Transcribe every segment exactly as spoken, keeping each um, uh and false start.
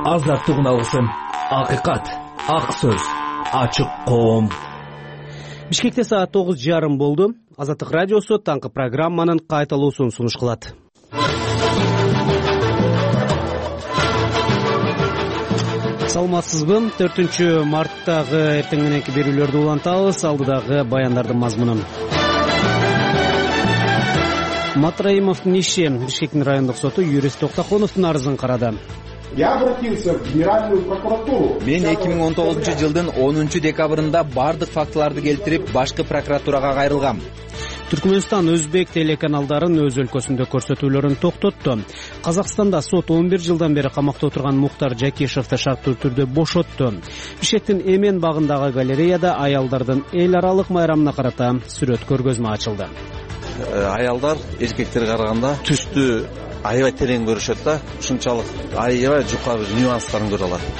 азаттык үналысын, акыйкат, ак сөз, ачык коом. Бишкекте саат тогуз жарым болду. Азаттык радиосу таңкы программанын кайталуусун сунуш кылат. Саламатсызбы? төртүнчү марттагы эртең мененки берүүлөрдү улантабыз. Алдыдагы баяндардын мазмунун. Матраимовдун иши. Бишкектин райондук соту юрист Токтоконовдун арызын карады. Я обратился в Генеральную прокуратуру. Мен эки миң он тогузунчу жылдын онунчу декабрында бардык фактыларды келтирип, башкы прокуратурага кайрылгам. Түркмөнстан өзбек телеканалдарын өз өлкөсүндө көрсөтүүлөрүн токтотту. Казакстанда сот он бир жылдан бери камакта отурган Муктар Жакишевди шарттуу түрдө бошотту. Бишкектин Эмен багындагы галереяда аялдардын эл аралык майрамына карата сүрөт көргөзмө ачылды. Аялдар эркектерге караганда түстү аябай терең көрүшөт да, ушунчалык аябай жука нюанстарын көрө алат.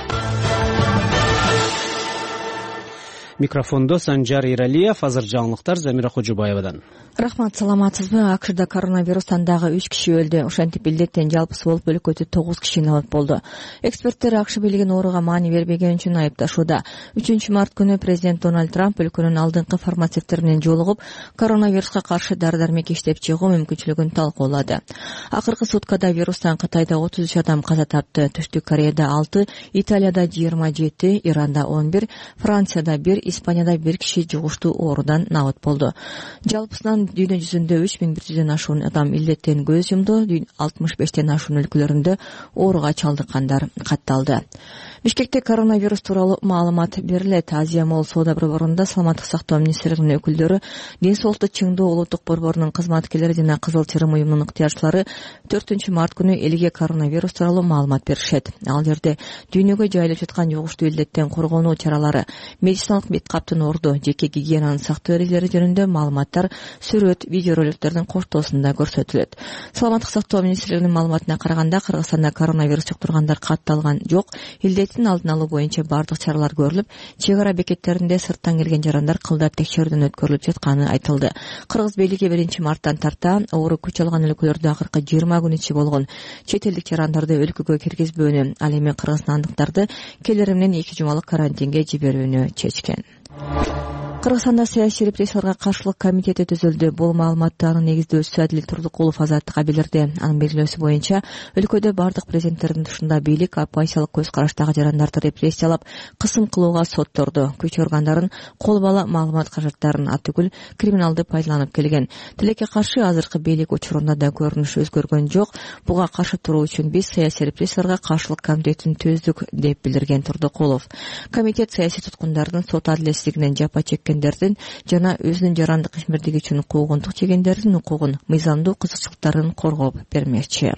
Микрофондо Санжар Иралиев, азыр жаңылыктар Замира Кожубаевадан. Рахмат, саламатсызбы? акшда коронавирустан дагы үч киши өлдү. Ошентип илдеттен жалпысы болуп өлкөдө тогуз киши налыт болду. Эксперттер акш бийлигин ооруга маани бербеген үчүн айыпташууда. үчүнчү март күнү президент Дональд Трамп өлкөнүн алдыңкы фармацевттер менен жолугуп, коронавируска каршы дары-дармек иштеп чыгуу мүмкүнчүлүгүн талкуулады. Акыркы суткада вирустан Кытайда отуз үч адам каза тапты. Түштүк Кореяда алты, Италияда жыйырма жети, Иранда он бир, Францияда бир, Испанияда бир киши жугуштуу оорудан набыт болду. Жалпысынан дүйнө жүзүндө үч миң бир жүздөн ашуун адам илдеттен көз жумду. алтымыш бештен ашуун өлкөлөрүндө ооруга чалдыккандар катталды. Бишкекте коронавирус тууралуу маалымат берилет. Азия Молл соода борборунда саламаттык сактоо министрлигинин өкүлдөрү, ден соолукту чыңдоо улуттук борборунун кызматкерлери жана Кызыл Чырым уюмунун ыктыярчылары төртүнчү март күнү элге коронавирус тууралуу маалымат беришет. Ал жерде дүйнөгө жайылып жаткан жугуштуу илдеттен коргонуу чаралары, медициналык бет каптын орду, жеке гигиенанын сактоо эрежелери жөнүндө маалыматтар сүрөт, видеороликтердин коштоосунда көрсөтүлөт. Саламаттык сактоо министрлигинин маалыматына караганда, Кыргызстанда коронавирус жуктургандар катталган жок. Илдеттин алдын алуу боюнча бардык чаралар көрүлүп, чек ара бекеттеринде сырттан келген жарандар кылдап текшерүүдөн өткөрүлүп жатканы айтылды. Кыргыз бийлиги биринчи марттан тарта оору күч алган өлкөлөрдө акыркы жыйырма күн ичи болгон чет элдик жарандарды өлкөгө киргизбөөнү, ал эми кыргызстандыктарды келери менен эки жумалык карантинге жиберүүнү чечкен. Кыргызстанда саясий репрессияларга каршылык комитети түзүлдү. Бул маалыматты анын негиздөөчүсү Адил Турдукулов азаттыкка билдирди. Анын белгилөөсү боюнча, өлкөдө бардык президенттердин тушунда бийлик оппозициялык көз караштагы жарандарды репрессиялап, кысым кылууга сотторду, күч органдарын кол бала маалымат каражаттарын атүгүл криминалды пайдаланып келген. Тилекке каршы азыркы бийлик учурунда да көрүнүш өзгөргөн жок. Буга каршы туруу үчүн биз саясий репрессияларга каршылык комитетин түздүк, деп билдирген Турдукулов. Комитет саясий туткундардын сот адилетсиздигинен жапа чеккендердин жана өзүнүн жарандык ишмердиги үчүн куугунтук жегендердин укугун, мыйзамдуу кызыкчылыктарын коргоп бермекчи.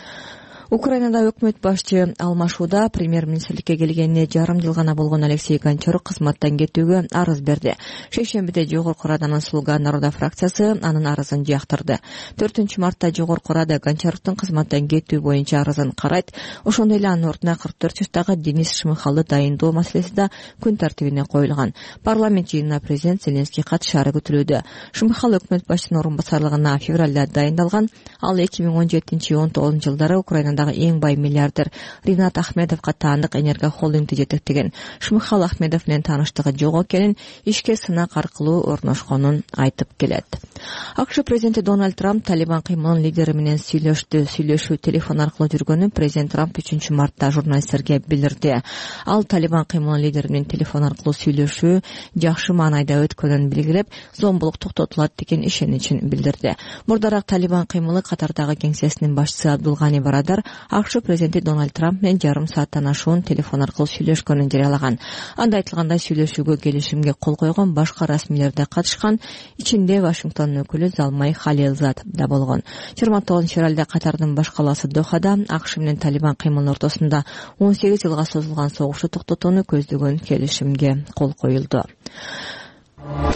Украинада өкмөт башчы алмашууда премьер-министрликке келгенине жарым жыл гана болгон Алексей Гончарук кызматтан кетүүгө арыз берди. Шейшембиде Жогорку Раданын Слуга народа фракциясы анын арызын жактырды. төртүнчү мартта Жогорку Рада Гончаруктун кызматтан кетүү боюнча арызын карайт. Ошондой эле анын ордуна кырк төрт жаштагы Денис Шмыхалды дайындоо маселеси да күн тартибине коюлган. Парламент жыйынына президент Зеленский катышары күтүлүүдө. Шмыхал өкмөт башчынын орун басарлыгына февралда дайындалган. Ал эки миң он жетинчи он тогузунчу жылдары Украинада эң бай миллиардер Ринат Ахмедовго таандык Энерго холдингди жетектеген. Шмыхал Ахмедов менен тааныштыгы жок экенин, ишке сынак аркылуу орношконун айтып келет. акш президенти Дональд Трамп Талибан кыймылынын лидери менен сүйлөштү. Сүйлөшүү телефон аркылуу жүргөнүн президент Трамп үчүнчү мартта журналисттерге билдирди. Ал Талибан кыймылынын лидери менен телефон аркылуу сүйлөшүү жакшы маанайда өткөнүн белгилеп, зомбулук токтотулат деген ишеничин билдирди. Мурдараак Талибан кыймылы катардагы кеңсесинин башчысы Абдулгани Барадар акш президенти Дональд Трамп менен жарым сааттан ашуун телефон аркылуу сүйлөшкөнүн жарыялаган. Анда айтылгандай, сүйлөшүүгө келишимге кол койгон башка расмийлер да катышкан. Ичинде Вашингтондун өкүлү Залмай Халилзад да болгон. жыйырма тогузунчу февралда Катардын баш калаасы Дохада акш менен Талибан кыймылынын ортосунда он сегиз жылга созулган согушту токтотууну көздөгөн келишимге кол коюлду.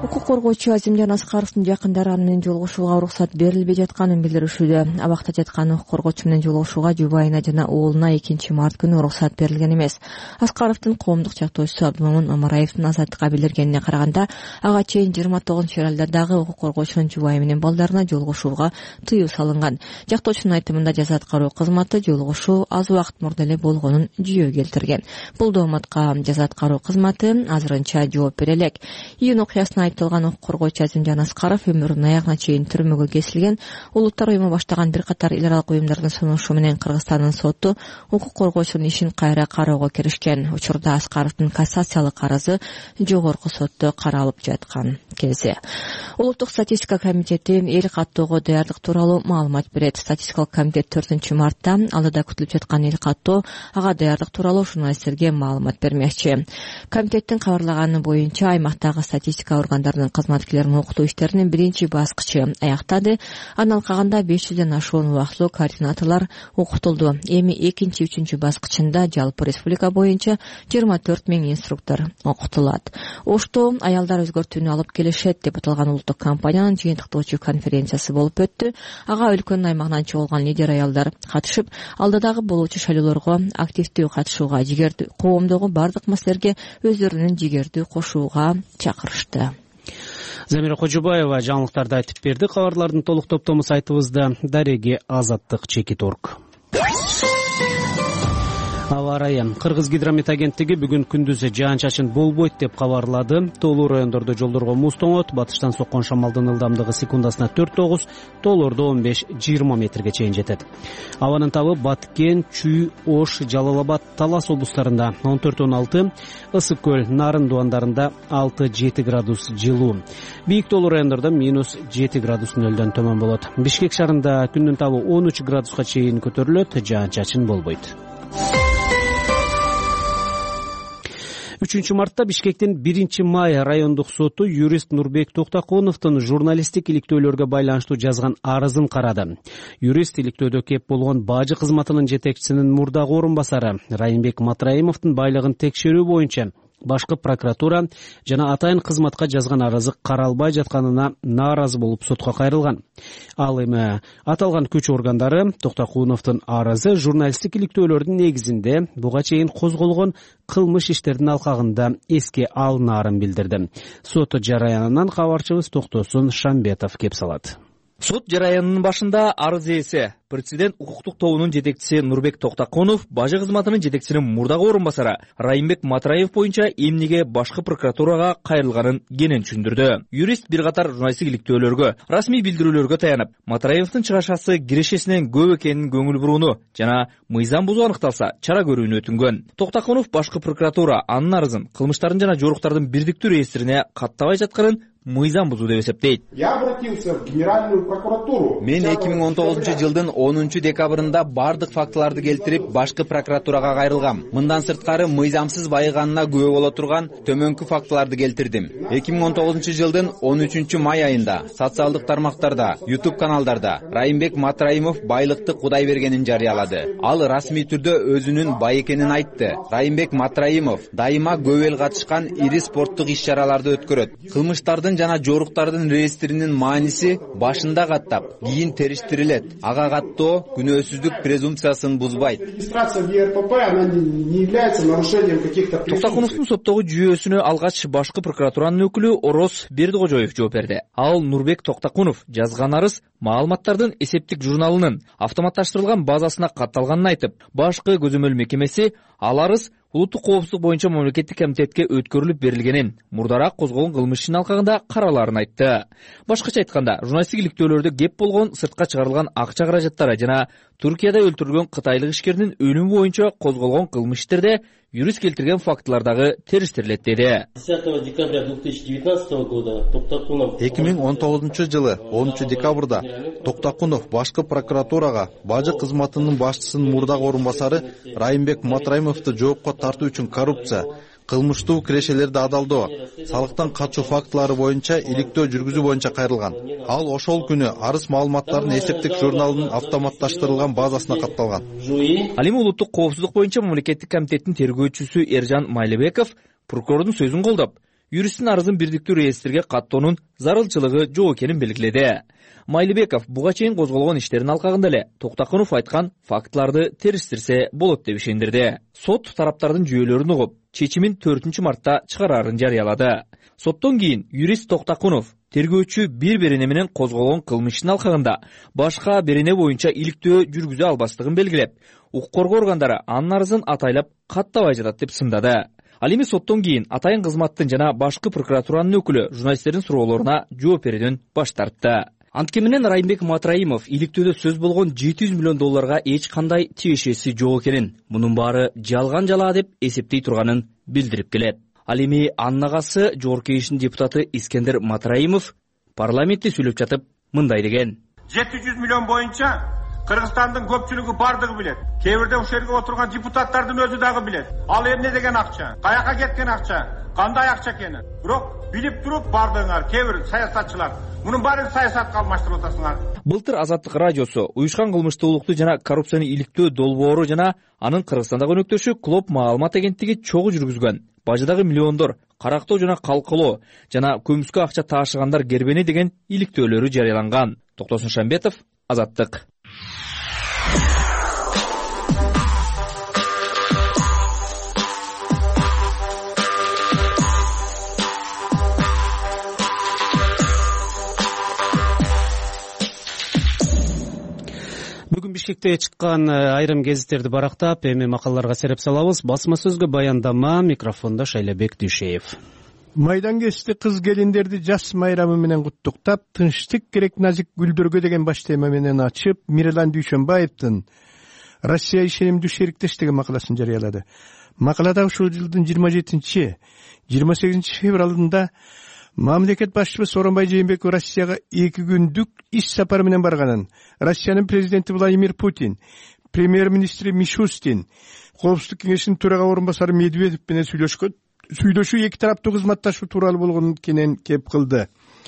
Укук коргоочу Азимжан Аскаровдун жакындары аны менен жолугушууга уруксат берилбей жатканын билдиришүүдө. Абакта жаткан укук коргоочу менен жолугушууга жубайына жана уулуна экинчи март күнү уруксат берилген эмес. Аскаровдун коомдук жактоочусу Абдымомун Омараевдин Азаттыкка билдиргенине караганда, ага чейин жыйырма тогузунчу февралда дагы укук коргоочунун жубайы менен балдарына жолугушууга тыюу салынган. Жактоочунун айтымында жаза аткаруу кызматы жолугушуу аз убакыт мурда эле болгонун жүйө келтирген. Бул дооматка жаза аткаруу кызматы азырынча жооп бере элек. Июнь окуясына айыпталган укук коргоочу Азимжан Аскаров өмүрүнүн аягына чейин түрмөгө кесилген. Улуттар уюму баштаган бир катар эл аралык уюмдардын сунушу менен Кыргызстандын соту укук коргоочунун ишин кайра кароого киришкен. Учурда Аскаровдун кассациялык арызы жогорку сотто каралып жаткан кези. Улуттук статистика комитети эл каттоого даярдык тууралуу маалымат берет. Статистикалык комитет төртүнчү мартта алдыда күтүлүп жаткан эл каттоо, ага даярдык тууралуу журналисттерге маалымат бермекчи. Комитеттин кабарлаганы боюнча аймактагы статистика органдарынын кызматкерлерин окутуу иштеринин биринчи баскычы аяктады. Андан калганда беш жүздөн ашуун убактылуу координаторлор окутулду. Эми экинчи, үчүнчү баскычында жалпы республика боюнча жыйырма төрт миң инструктор окутулат. Ошто аялдар өзгөртүүнү алып келишет деп аталган улуттук компаниянын жыйынтыктоочу конференциясы болуп өттү. Ага өлкөнүн аймагынан чогулган лидер аялдар катышып, алдыдагы болуучу шайлоолорго активдүү катышууга, жигердүү коомдогу бардык маселелерге өздөрүнүн жигердүү кошууга чакырышты. Замира Кожобаева жаңылыктарды айтып берди. Кабарлардын толук топтому сайтыбызда. Дареги Азаттык Чекит орг. Аба ырайы. Кыргыз гидромет агенттиги бүгүн күндүз жаан-чачын болбойт деп кабарлады. Тоолуу райондордо жолдорго муз тоңот, батыштан соккон шамалдын ылдамдыгы секундасына төрт тогуз, тоолордо он беш жыйырма метрге чейин жетет. Абанын табы Баткен, Чүй, Ош, Жалал Абад, Талас облустарында он төрт он алты, Ысык көл, Нарын дуандарында алты жети градус жылуу. Бийик тоолуу райондордо минус жети градус нөлдөн төмөн болот. Бишкек шаарында күндүн табы он үч градуска чейин көтөрүлөт, жаан-чачын болбойт. үчүнчү мартта Бишкектин биринчи май райондук соту юрист Нурбек Токтокуновдун журналисттик иликтөөлөргө байланыштуу жазган арызын карады. Юрист иликтөөдө кеп болгон бажы кызматынын жетекчисинин мурдагы орун басары Райымбек Матраимовдун байлыгын текшерүү боюнча башкы прокуратура жана атайын кызматка жазган арызы каралбай жатканына нааразы болуп сотко кайрылган. Ал эми аталган күч органдары Токтокуновдун арызы журналисттик иликтөөлөрдүн негизинде буга чейин козголгон кылмыш иштердин алкагында эске алынаарын билдирди. Сот жараянынан кабарчыбыз Токтосун Шамбетов кеп салат. Сот жараянынын башында арыз ээси президент укуктук тобунун жетекчиси Нурбек Токтокунов, бажы кызматынын жетекчисинин мурдагы орун басары Райымбек Матраев боюнча эмнеге башкы прокуратурага кайрылганын кенен түшүндүрдү. Юрист бир катар журналисттик иликтөөлөргө, расмий билдирүүлөргө таянып, Матраевдин чыгашасы кирешесинен көп экенин көңүл бурууну жана мыйзам бузуу аныкталса чара көрүүнү өтүнгөн. Токтокунов башкы прокуратура анын арызын кылмыштардын жана жоруктардын бирдиктүү реестрине каттабай жатканын мыйзам бузуу деп эсептейт. Я обратился в Генеральную прокуратуру. Мен эки миң он тогузунчу жылдын онунчу декабрында бардык фактыларды келтирип, башкы прокуратурага кайрылгам. Мындан сырткары мыйзамсыз байыганына күбө боло турган төмөнкү фактыларды келтирдим. эки миң он тогузунчу жылдын он үчүнчү май айында социалдык тармактарда, YouTube каналдарда Райымбек Матраимов байлыкты Кудай бергенин жарыялады. Ал расмий түрдө өзүнүн бай экенин айтты. Райымбек Матраимов дайыма көп эл катышкан ири спорттук иш-чараларды өткөрөт. Кылмыштардын жана жоруктардын реестринин мааниси башында каттап, кийин териштирилет. Ага каттоо күнөөсүздүк презумпциясын бузбайт. Регистрация в Е Р П П она не является нарушением каких-то преступлений. Токтокуновдун соттогу жүйөсүнө алгач башкы прокуратуранын өкүлү Ороз Бердикожоев жооп берди. Ал Нурбек Токтокунов жазган арыз маалыматтардын эсептик журналынын автоматташтырылган базасына катталганын айтып, башкы көзөмөл мекемеси ал арыз улуттук коопсуздук боюнча мамлекеттик комитетке өткөрүлүп берилгенин, мурдараак козголгон кылмыш ишинин алкагында каралаарын айтты. Башкача айтканда, журналисттик иликтөөлөрдө кеп болгон сыртка чыгарылган акча каражаттары жана Туркияда өлтүрүлгөн кытайлык ишкердин өлүмү боюнча козголгон кылмыш иштерде юрист келтирген фактылардагы териштирилет деди. десятого декабря две тысячи девятнадцатого года Токтокунов эки миң он тогузунчу жылы онунчу декабрда Токтокунов башкы прокуратурага бажы кызматынын башчысынын мурдагы орун басары Райымбек Матраимовду жоопко тартуу үчүн коррупция, кылмыштуу кирешелерди адалдоо, салыктан качуу фактылары боюнча иликтөө жүргүзүү боюнча кайрылган. Ал ошол күнү арыз маалыматтарын эсептик журналынын автоматташтырылган базасына катталган. Ал эми улуттук коопсуздук боюнча мамлекеттик комитеттин тергөөчүсү Эржан Майлыбеков прокурордун сөзүн колдоп, юристтин арызын бирдиктүү реестрге каттоонун зарылчылыгы жок экенин белгиледи. Майлыбеков буга чейин козголгон иштердин алкагында эле Токтакунов айткан фактыларды териштирсе болот деп ишендирди. Сот тараптардын жүйөлөрүн угуп, чечимин төртүнчү мартта чыгарарын жарыялады. Соттон кийин юрист Токтакунов тергөөчү бир берене менен козголгон кылмыштын алкагында башка берене боюнча иликтөө жүргүзө албастыгын белгилеп, укук коргоо органдары анын арызын атайлап каттабай жатат деп сындады. Ал эми соттон кийин атайын кызматтын жана башкы прокуратуранын өкүлү журналисттердин суроолоруна жооп берүүдөн баш тартты. Анткени менен Райымбек Матраимов иликтөөдө сөз болгон жети жүз миллион долларга эч кандай тиешеси жок экенин, мунун баары жалган жалаа деп эсептей турганын билдирип келет. Ал эми анын агасы Жогорку Кеңештин депутаты Искендер Матраимов парламентте сүйлөп жатып мындай деген: жети жүз миллион боюнча Кыргызстандын көпчүлүгү бардыгы билет. Кээ бирде ушул жерге отурган депутаттардын өзү дагы билет. Ал эмне деген акча? Каяка кеткен акча? Кандай акча экенин? Бирок билип туруп бардыгыңар, кээ бир саясатчылар мунун баарын саясатка алмаштырып атасыңар. Былтыр Азаттык радиосу уюшкан кылмыштуулукту жана коррупцияны иликтөө долбоору жана анын Кыргызстандагы өнөктөшү Клоп маалымат агенттиги чогуу жүргүзгөн бажыдагы миллиондор, карактоо жана калкылоо жана көмүскө акча таашыгандар кербени деген иликтөөлөрү жарыяланган. Токтосун Шамбетов, Азаттык. Бүгүн Бишкекте чыккан айрым гезиттерди барактап, эми макалаларга сереп салабыз. Басма сөзгө баяндама, микрофондо Шайлабек Дүйшеев. Майдан кечти кыз келиндерди жас майрамы менен куттуктап, тынчтык керек назик гүлдөргө деген баш тема менен ачып, Мирелан Дүйшөнбаевдин Россия ишенимдүү шериктеш деген макаласын жарыялады. Макалада ушул жылдын жыйырма жетинчи жыйырма сегизинчи февралында мамлекет башчысы Сооронбай Жээнбеков Россияга эки күндүк иш сапары менен барганын, Россиянын президенти Владимир Путин, премьер-министри Мишустин, Коопсуздук кеңешинин төрага орун басары Медведев менен сүйлөшкөн. Сүйлөшүү эки тараптуу кызматташуу тууралуу болгонун кенен кеп кылды.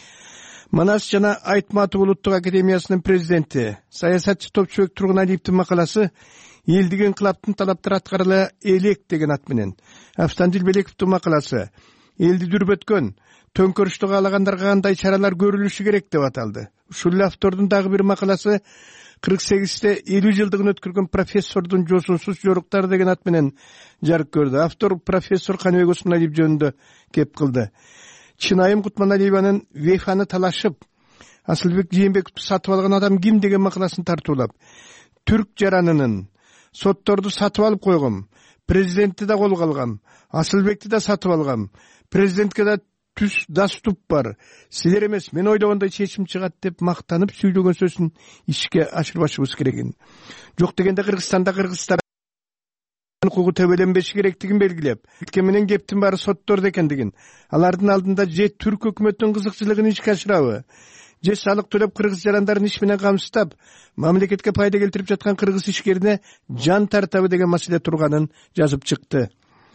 Манас жана Айтматов улуттук академиясынын президенти, саясатчы Топчубек Тургуналиевдин макаласы элдиги инкылаптын талаптары аткарыла элек деген ат менен, Австандил Белековдун макаласы элди дүрбөткөн төңкөрүштү каалагандарга кандай чаралар көрүлүшү керек деп аталды. Ушул автордун дагы бир макаласы кырк сегизде элүү жылдыгын өткөргөн профессордун жосунсуз жоруктары деген ат менен жарык көрдү. Автор профессор Каныбек Осмоналиев жөнүндө кеп кылды. Чынайым Кутманалиеванын Вейфаны талашып, Асылбек Жээнбековду сатып алган адам ким деген макаласын тартуулап, түрк жаранынын сотторду сатып алып койгом, президентти да колго алгам, Асылбекти да сатып алгам, президентке да түз даступ бар, силер эмес мен ойлогондой чечим чыгат деп мактанып сүйлөгөн сөзүн ишке ашырбашыбыз керек. Жок дегенде Кыргызстанда кыргыздар укугу төбөленбеши керектигин белгилеп, анткени менен кептин баары соттордо экендигин, алардын алдында же түрк өкмөтүнүн кызыкчылыгын ишке ашырабы, же салык төлөп кыргыз жарандарын иш менен камсыздап, мамлекетке пайда келтирип жаткан кыргыз ишкерине жан тартабы деген маселе турганын жазып чыкты.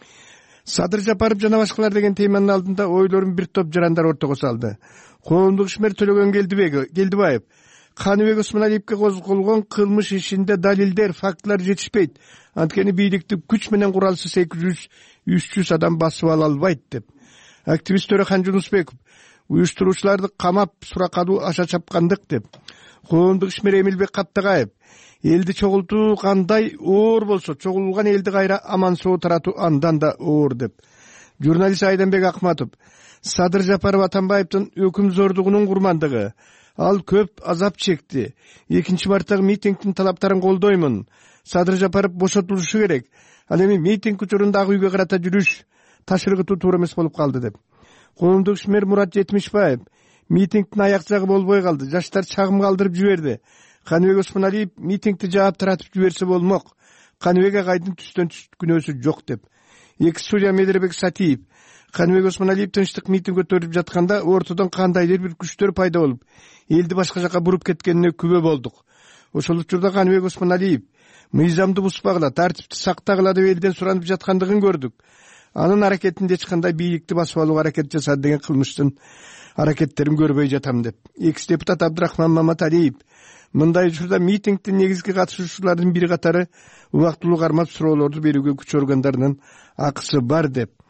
Садыр Жапаров жана башкалар деген теманын алдында ойлорун бир топ жарандар ортого салды. Коомдук ишмер Төлөгөн Келдибаев Каныбек Осмоналиевге козголгон кылмыш ишинде далилдер, фактылар жетишпейт. Анткени бийликти күч менен куралсыз эки жүз үч жүз адам басып ала албайт деп. Активист Төрехан Жунусбеков уюштуруучуларды камап суракалуу аша чапкандык деп. Коомдук ишмер Эмилбек Каптагаев элди чогултуу кандай оор болсо, чогулган элди кайра аман соо таратуу андан да оор деп. Журналист Айданбек Акматов Садыр Жапаров Атамбаевдин өкүм зордугунун курмандыгы, ал көп азап чекти. экинчи марттагы митингдин талаптарын колдоймун. Садыр Жапаров бошотулушу керек. Ал эми митинг учурунда ак үйгө карата жүрүш ташыргытуу туура эмес болуп калды деп. Коомдук ишмер Мурат Жетимишбаев митингдин аяк жагы болбой калды. Жаштар чагым калтырып жиберди. Каныбек Осмоналиев митингди жаап таратып жиберсе болмок. Каныбек агайдын түстөн түс күнөөсү жок деп. Эки судья Медербек Сатиев Каныбек Осмоналиев тынчтык митинг өткөрүп жатканда ортодон кандайдыр бир күчтөр пайда болуп, элди башка жака буруп кеткенине күбө болдук. Ошол учурда Каныбек Осмоналиев мыйзамды бузбагыла, тартипти сактагыла деп элден суранып жаткандыгын көрдүк. Анын аракетинде эч кандай бийликти басып алууга аракет жасады деген кылмыштын аракеттерин көрбөй жатам деп. Экс депутат Абдрахман Маматалиев мындай учурда митингдин негизги катышуучуларынын бир катары убактылуу кармап суроолорду берүүгө күч органдарынын акысы бар деп.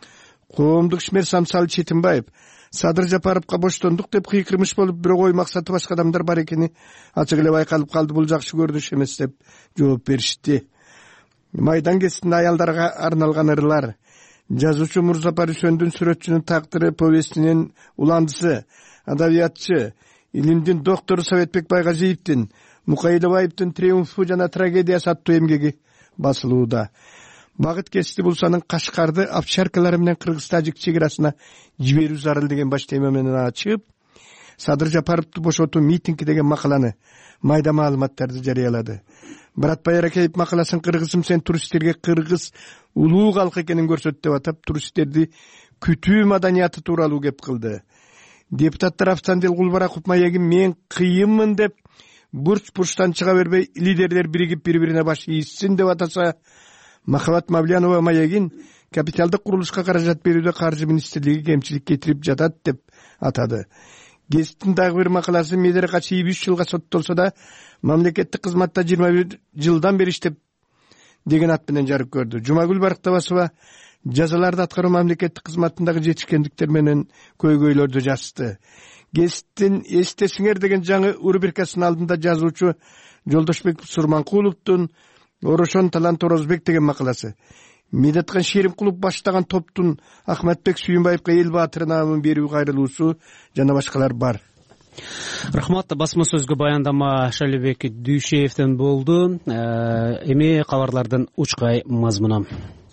коомдук ишмер Самсалы Четимбаев Садыр Жапаровго боштондук деп кыйкырмыш болуп, бирок ой максаты башка адамдар бар экени ачык эле байкалып калды. Бул жакшы көрүнүш эмес деп жооп беришти. Майдан кезинде аялдарга арналган ырлар, жазуучу Мурзапар Үсөндүн Сүрөтчүнүн тагдыры повестинин уландысы, адабиятчы, илимдин доктору Советбек Байгазиевдин Мукаилбаевдин Триумфу жана трагедиясы аттуу эмгеги басылууда. Багыт кести Булсанын Кашкарды овчаркалары менен Кыргыз-Тажик чек арасына жиберүү зарыл деген баш тема менен ачып, Садыр Жапаровду бошотуу митинги деген макаланы, майда маалыматтарды жарыялады. Баратбай Аракеев макаласын кыргызым сен туристтерге кыргыз улуу калк экенин көрсөт деп атап, туристтерди күтүү маданияты тууралуу кеп кылды. Депутаттар Автандил Кулбараков маегин мен кыйынмын деп бурч-бурчтан чыга бербей, лидерлер биригип бири-бирине баш ийишсин деп атаса, Махабат Мавлянова маегин капиталдык курулушка каражат берүүдө каржы министрлиги кемчилик кетирип жатат деп атады. Гезиттин дагы бир макаласы Медер Качиев үч жылга соттолсо да мамлекеттик кызматта жыйырма бир жылдан бери иштеп деген ат менен жарык көрдү. Жумагүл Барктабасова жазаларды аткаруу мамлекеттик кызматындагы жетишкендиктер менен көйгөйлөрдү жазды. Гезиттин эстесиңер деген жаңы рубрикасынын алдында жазуучу Жолдошбек Сурманкуловдун Орошон талант Орозбек деген макаласы, Медеткан Шеримкулов баштаган топтун Ахматбек Сүйүнбаевга эл баатыры наамын берүү кайрылуусу жана башкалар бар. Рахмат. Басма сөзгө баяндама Шалибек Дүйшеевден болду. Эми кабарлардын учкай мазмуну.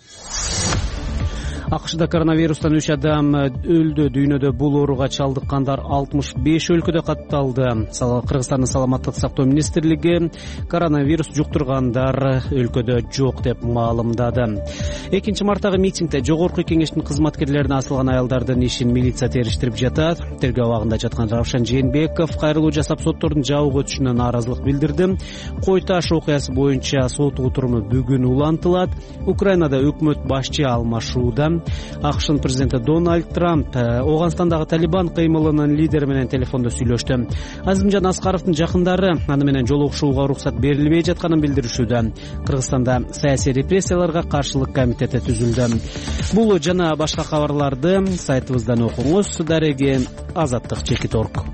АКШда коронавирустан үч адам өлдү. Дүйнөдө бул ооруга чалдыккандар алтымыш беш өлкөдө катталды. Кыргызстандын саламаттык сактоо министрлиги коронавирус жуктургандар өлкөдө жок деп маалымдады. экинчи марттагы митингде жогорку кеңештин кызматкерлерине асылган аялдардын ишин милиция териштирип жатат. Тергөө абагында жаткан Равшан Жээнбеков кайрылуу жасап соттордун жабык өтүшүнө нааразылык билдирди. Кой Таш окуясы боюнча сот отуруму бүгүн улантылат. Украинада өкмөт башчы алмашууда. АКШнын президенти Дональд Трамп Ооганстандагы Талибан кыймылынын лидери менен телефондо сүйлөштү. Азимжан Аскаровдун жакындары аны менен жолугушууга уруксат берилбей жатканын билдиришүүдө. Кыргызстанда саясий репрессияларга каршылык комитети түзүлдү. Бул жана башка кабарларды сайтыбыздан окуңуз. Дареги Азаттык чекит точка орг.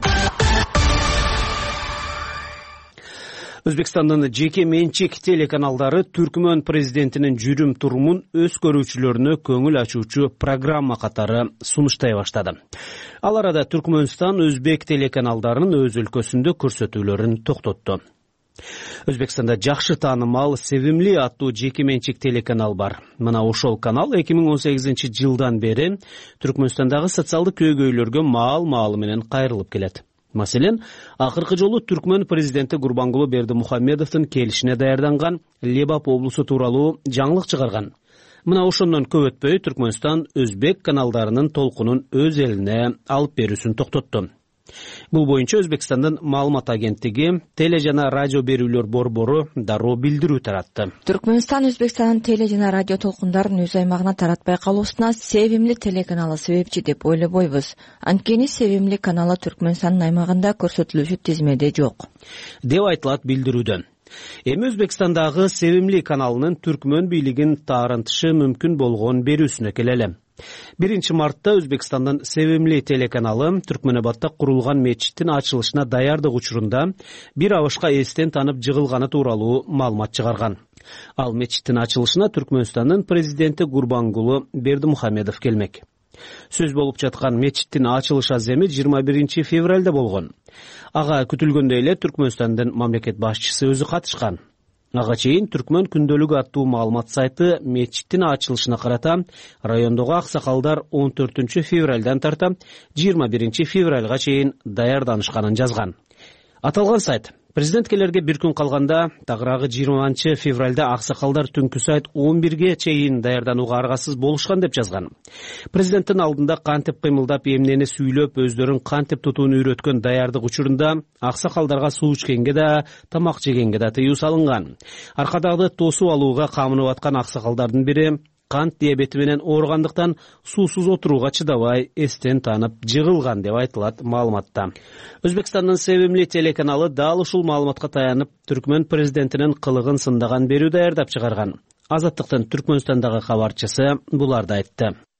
Өзбекстандын жеке менчик телеканалдары Түркмөн президентинин жүрүм турумун өз көрүүчүлөрүнө көңүл ачуучу программа катары сунуштай баштады. Ал арада Түркмөнстан өзбек телеканалдарынын өз өлкөсүндө көрсөтүүлөрүн токтотту. Өзбекстанда жакшы таанымал Севимли аттуу жеке менчик телеканал бар. Мына ошол канал эки миң он сегизинчи жылдан бери Түркмөнстандагы социалдык көйгөйлөргө маал-маалы менен кайрылып келет. Маселен, акыркы жолу Түркмөн президенти Гурбангулы Бердимухамедовдун келишине даярданган Лебап облусу тууралуу жаңылык чыгарган. Мына ошондон көп өтпөй Түркмөнстан өзбек каналдарынын толкунун өз элине алып берүүсүн токтотту. Бул боюнча Өзбекстандын маалымат агенттиги теле жана радио берүүлөр борбору дароо билдирүү таратты. Түркмөнстан Өзбекстандын теле жана радио толкундарын өз аймагына таратпай калуусуна Севимли телеканалы себепчи деп ойлобойбуз. Анткени Севимли каналы Түркмөнстандын аймагында көрсөтүлүүчү тизмеде жок деп айтылат билдирүүдө. Эми Өзбекстандагы Севимли каналынын Түркмөн бийлигин таарынтышы мүмкүн болгон берүүсүнө келели. биринчи мартта Өзбекстандын Севимли телеканалы Түркмөнөбадта курулган мечиттин ачылышына даярдык учурунда бир абышка эстен танып жыгылганы тууралуу маалымат чыгарган. Ал мечиттин ачылышына Түркмөнстандын президенти Гурбангулы Бердимухамедов келмек. Сөз болуп жаткан мечиттин ачылыш аземи жыйырма биринчи февралда болгон. Ага күтүлгөндөй эле Түркмөнстандын мамлекет башчысы өзү катышкан. Ага чейин Түркмөн күндөлүгү аттуу маалымат сайты мечиттин ачылышына карата райондогу аксакалдар он төртүнчү февралдан тарта жыйырма биринчи февралга чейин даярданышканын жазган. Аталган сайт президенткелерге бир күн калганда тагыраагы жыйырманчы февралда аксакалдар түнкү сайт он бирге чейин даярданууга аргасыз болушкан деп жазган. Президенттин алдында кантип кыймылдап, эмнени сүйлөп, өздөрүн кантип тутууну үйрөткөн даярдык учурунда аксакалдарга суу ичкенге да, тамак жегенге да тыюу салынган. Аркадагы тосуп алууга камынып аткан аксакалдардын бири кант диабети менен ооругандыктан суусуз отурууга чыдабай эстен танып жыгылган деп айтылат маалыматта. Өзбекстандын Севимли телеканалы дал ушул маалыматка таянып Түркмөн президентинин кылыгын сындаган берүү даярдап чыгарган. Азаттыктын Түркмөнстандагы кабарчысы буларды айтты.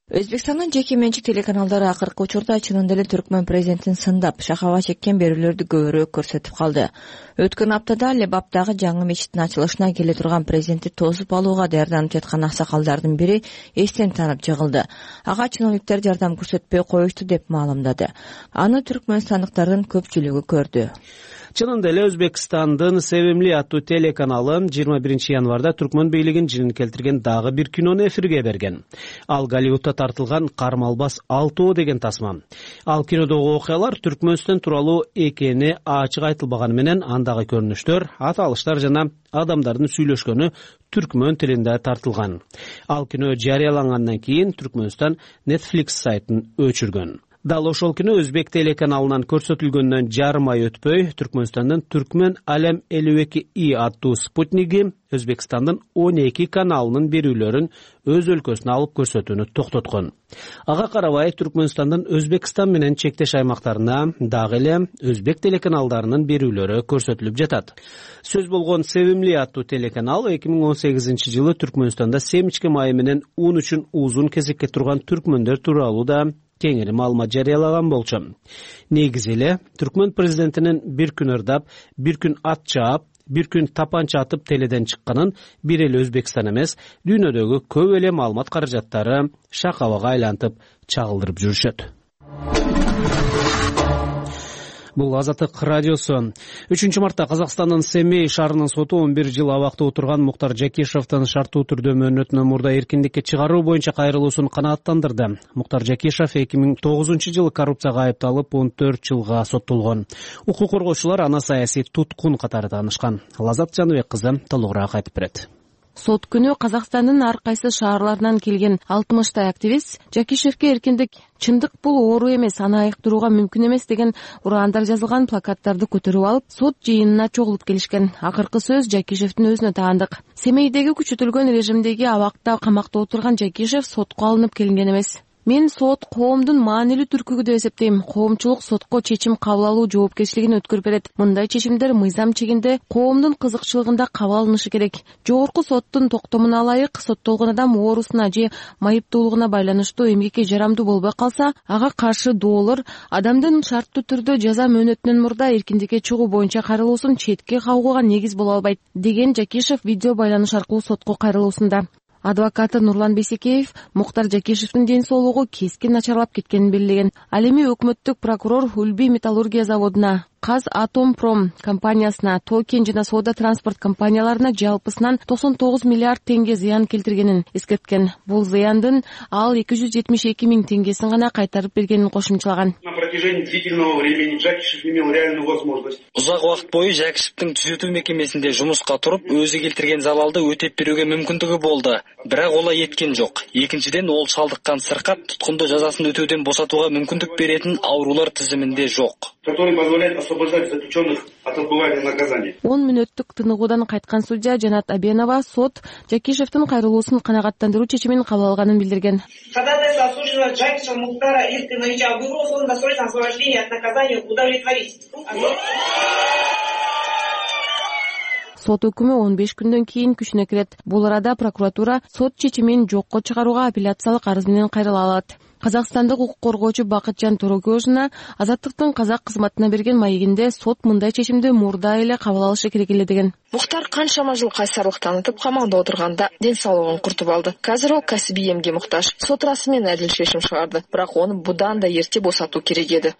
Өзбекстандын жеке менчик телеканалдары акыркы учурда чынында эле Түркмөн президентин сындап, шакаба чеккен берүүлөрдү көбүрөөк көрсөтүп калды. Өткөн аптада Лебаптагы жаңы мечиттин ачылышына келе турган президентти тосуп алууга даярданып жаткан аксакалдардын бири эстен танып жыгылды. Ага чиновниктер жардам көрсөтпөй коюшту деп маалымдады. Аны түркмөнстандыктардын көпчүлүгү көрдү. Чынында эле Өзбекстандын Sevimli аттуу телеканалы жыйырма биринчи январда Түркмөн бийлигин жинин келтирген дагы бир кинону эфирге берген. Ал Голливудта тартылган Кармалбас алтоо деген тасма. Ал кинодогу окуялар Түркмөнстан тууралуу экени ачык айтылбаганы менен андагы көрүнүштөр, аталыштар жана адамдардын сүйлөшкөнү түркмөн тилинде тартылган. Ал кино жарыялангандан кийин Түркмөнстан Netflix сайтын өчүргөн. Дал ошол күнү Өзбек телеканалынан көрсөтүлгөндөн жарым ай өтпөй Түркмөнстандын Түркмөн Алем элүү эки и аттуу спутниги Өзбекстандын он эки каналынын берүүлөрүн өз өлкөсүнө алып көрсөтүүнү токтоткон. Ага карабай Түркмөнстандын Өзбекстан менен чектеш аймактарына дагы эле өзбек телеканалдарынын берүүлөрү көрсөтүлүп жатат. Сөз болгон Sevimli аттуу телеканал эки миң он сегизинчи жылы Түркмөнстанда семечке майы менен ун үчүн узун кезекке турган түркмөндөр тууралуу да кеңири маалымат жарыялаган болчу. Негизи эле Түркмөн президентинин бир күн ырдап, бир күн ат чаап, бир күн тапанча атып теледен чыкканын бир эле Өзбекстан эмес, дүйнөдөгү көп эле маалымат каражаттары шакабага айлантып чагылдырып жүрүшөт. Бул Азаттык радиосу. үчүнчү мартта Казакстандын Семей шаарынын соту он бир жыл абакта отурган Муктар Жакишевдин шарттуу түрдө мөөнөтүнөн мурда эркиндикке чыгаруу боюнча кайрылуусун канааттандырды. Муктар Жакишев эки миң тогузунчу жылы коррупцияга айыпталып он төрт жылга соттолгон. Укук коргоочулар аны саясий туткун катары таанышкан. Лазат Жаныбек кызы толугураак айтып берет. Сот күнү Казакстандын ар кайсы шаарларынан келген алтымыштай активист Жакишевке эркиндик чындык бул оору эмес, аны айыктырууга мүмкүн эмес деген ураандар жазылган плакаттарды көтөрүп алып, сот жыйынына чогулуп келишкен. Акыркы сөз Жакишевдин өзүнө таандык. Семейдеги күчөтүлгөн режимдеги абакта камакта отурган Жакишев сотко алынып келинген эмес. Мен сот коомдун маанилүү түркүгү деп эсептейм. Коомчулук сотко чечим кабыл алуу жоопкерчилигин өткөрүп берет. Мындай чечимдер мыйзам чегинде коомдун кызыкчылыгында кабыл алынышы керек. Жогорку соттун токтомуна ылайык соттолгон адам оорусуна же майыптуулугуна байланыштуу эмгекке жарамдуу болбой калса, ага каршы доолор адамдын шарттуу түрдө жаза мөөнөтүнөн мурда эркиндикке чыгуу боюнча кайрылуусун четке кагууга негиз боло албайт, деген Жакишев видео байланыш аркылуу сотко кайрылуусунда. Адвокаты Нурлан Бейсекеев Муктар Жакишевдин ден соолугу кескин начарлап кеткенин белгилеген. Ал эми өкмөттүк прокурор Үлби металлургия заводуна, Казатомпром компаниясына, Токен жана соода транспорт компанияларына жалпысынан токсон тогуз миллиард теңге зыян келтиргенин эскерткен. Бул зыяндын ал эки жүз жетимиш эки миң теңгесин гана кайтарып бергенин кошумчалаган. На протяжении длительного времени Жакишев имел реальную возможность. Узак убакыт бою Жакишевдин түзөтүү мекемесинде жумуска туруп, өзү келтирген залалды өтөп берүүгө мүмкүндүгү болду. Бирок ол эткен жок. Экинчиден, ол шалдыккан сыркат туткундуу жазасын өтөөдөн босатууга мүмкүндүк беретін аурулар тизиминде жок. Который позволяет освобождать заключенных от отбывания наказания. он мүнөттүк тыныгуудан кайткан судья Жанат Абенова сот Жакишевдин кайрылуусун канагаттандыруу чечимин кабыл алганын билдирген. Ходатайство осужденного Жакишева Мухтара Иркиновича об его условном досрочном освобождении от наказания удовлетворить. Сот өкүмү он беш күндөн кийин күчүнө кирет. Бул арада прокуратура сот чечимин жокко чыгарууга апелляциялык арыз менен кайрыла алат. Казакстандык укук коргоочу Бакытжан Торокөжүна Азаттыктын казак кызматына берген маегинде сот мындай чечимди мурда эле кабыл алышы керек эле деген. Мухтар канчама жыл кайсарлык танытып камакта отурганда ден соолугун куртуп алды. Азыр ал касибий эмге муктаж. Сот расмий адил чечим чыгарды. Бирок аны будан да эрте босатуу керек эди.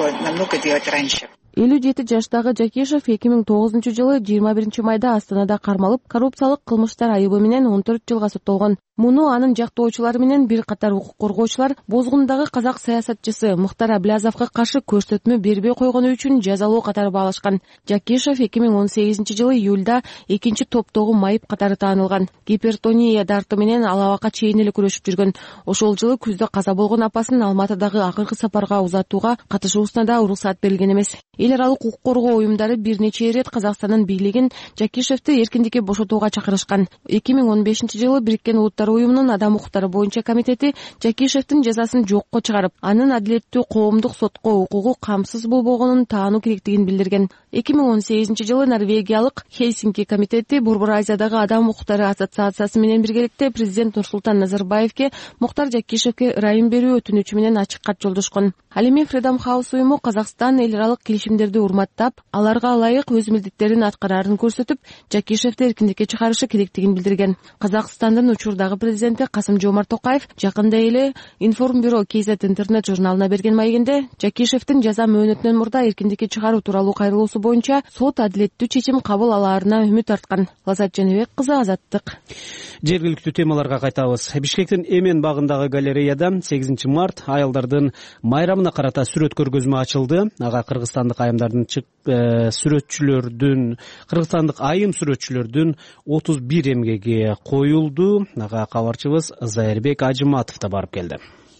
элүү жети жаштагы Жакишев эки миң тогузунчу жылы жыйырма биринчи майда Астанада кармалып, коррупциялык кылмыштар айыбы менен он төрт жылга соттолгон. Муну анын жактоочулары менен бир катар укук коргоочулар бозгундагы казак саясатчысы Мухтар Аблязовго каршы көрсөтмө бербей койгону үчүн жазалоо катары баалашкан. Жакишев эки миң он сегизинчи жылы июлда экинчи топтогу майып катары таанылган. Гипертония дарты менен ал абакка чейин эле күрөшүп жүргөн. Ошол жылы күздө каза болгон апасын Алматыдагы акыркы сапарга узатууга катышуусуна да уруксат берилген эмес. Эл аралык укук коргоо уюмдары бир нече ирет Казакстандын бийлигин Жакишевди эркиндикке бошотууга чакырышкан. эки миң он бешинчи жылы Бириккен Улуттар укуктар уюмунун адам укуктары боюнча комитети Жакишевдин жазасын жокко чыгарып, анын адилеттүү коомдук сотко укугу камсыз болбогонун таануу керектигин билдирген. эки миң он сегизинчи жылы Норвегиялык Хельсинки комитети Борбор Азиядагы адам укуктары ассоциациясы менен биргеликте президент Нурсултан Назарбаевке Муктар Жакишевке ырайым берүү өтүнүчү менен ачык кат жолдошкон. Ал эми Freedom House уюму Казакстан эл аралык келишимдерди урматтап, аларга ылайык өз милдеттерин аткараарын көрсөтүп, Жакишевди эркиндикке чыгарышы керектигин билдирген. Казакстандын учурдагы президенти Касым-Жомарт Токаев жакында эле Информбюро кз интернет журналына берген маегинде Жакишевдин жаза мөөнөтүнөн мурда эркиндикке чыгаруу тууралуу кайрылуусу боюнча сот адилеттүү чечим кабыл алаарына үмүт арткан. Лазат Жаныбек кызы, Азаттык. Жергиликтүү темаларга кайтабыз. Бишкектин Эмен багындагы галереяда сегизинчи март аялдардын майрамына карата сүрөт көргөзмө ачылды. Ага кыргызстандык айымдардын сүрөтчүлөрдүн, кыргызстандык айым сүрөтчүлөрдүн отуз бир эмгеги коюлду. Ага кабарчыбыз Зайырбек Ажыматов да барып келди.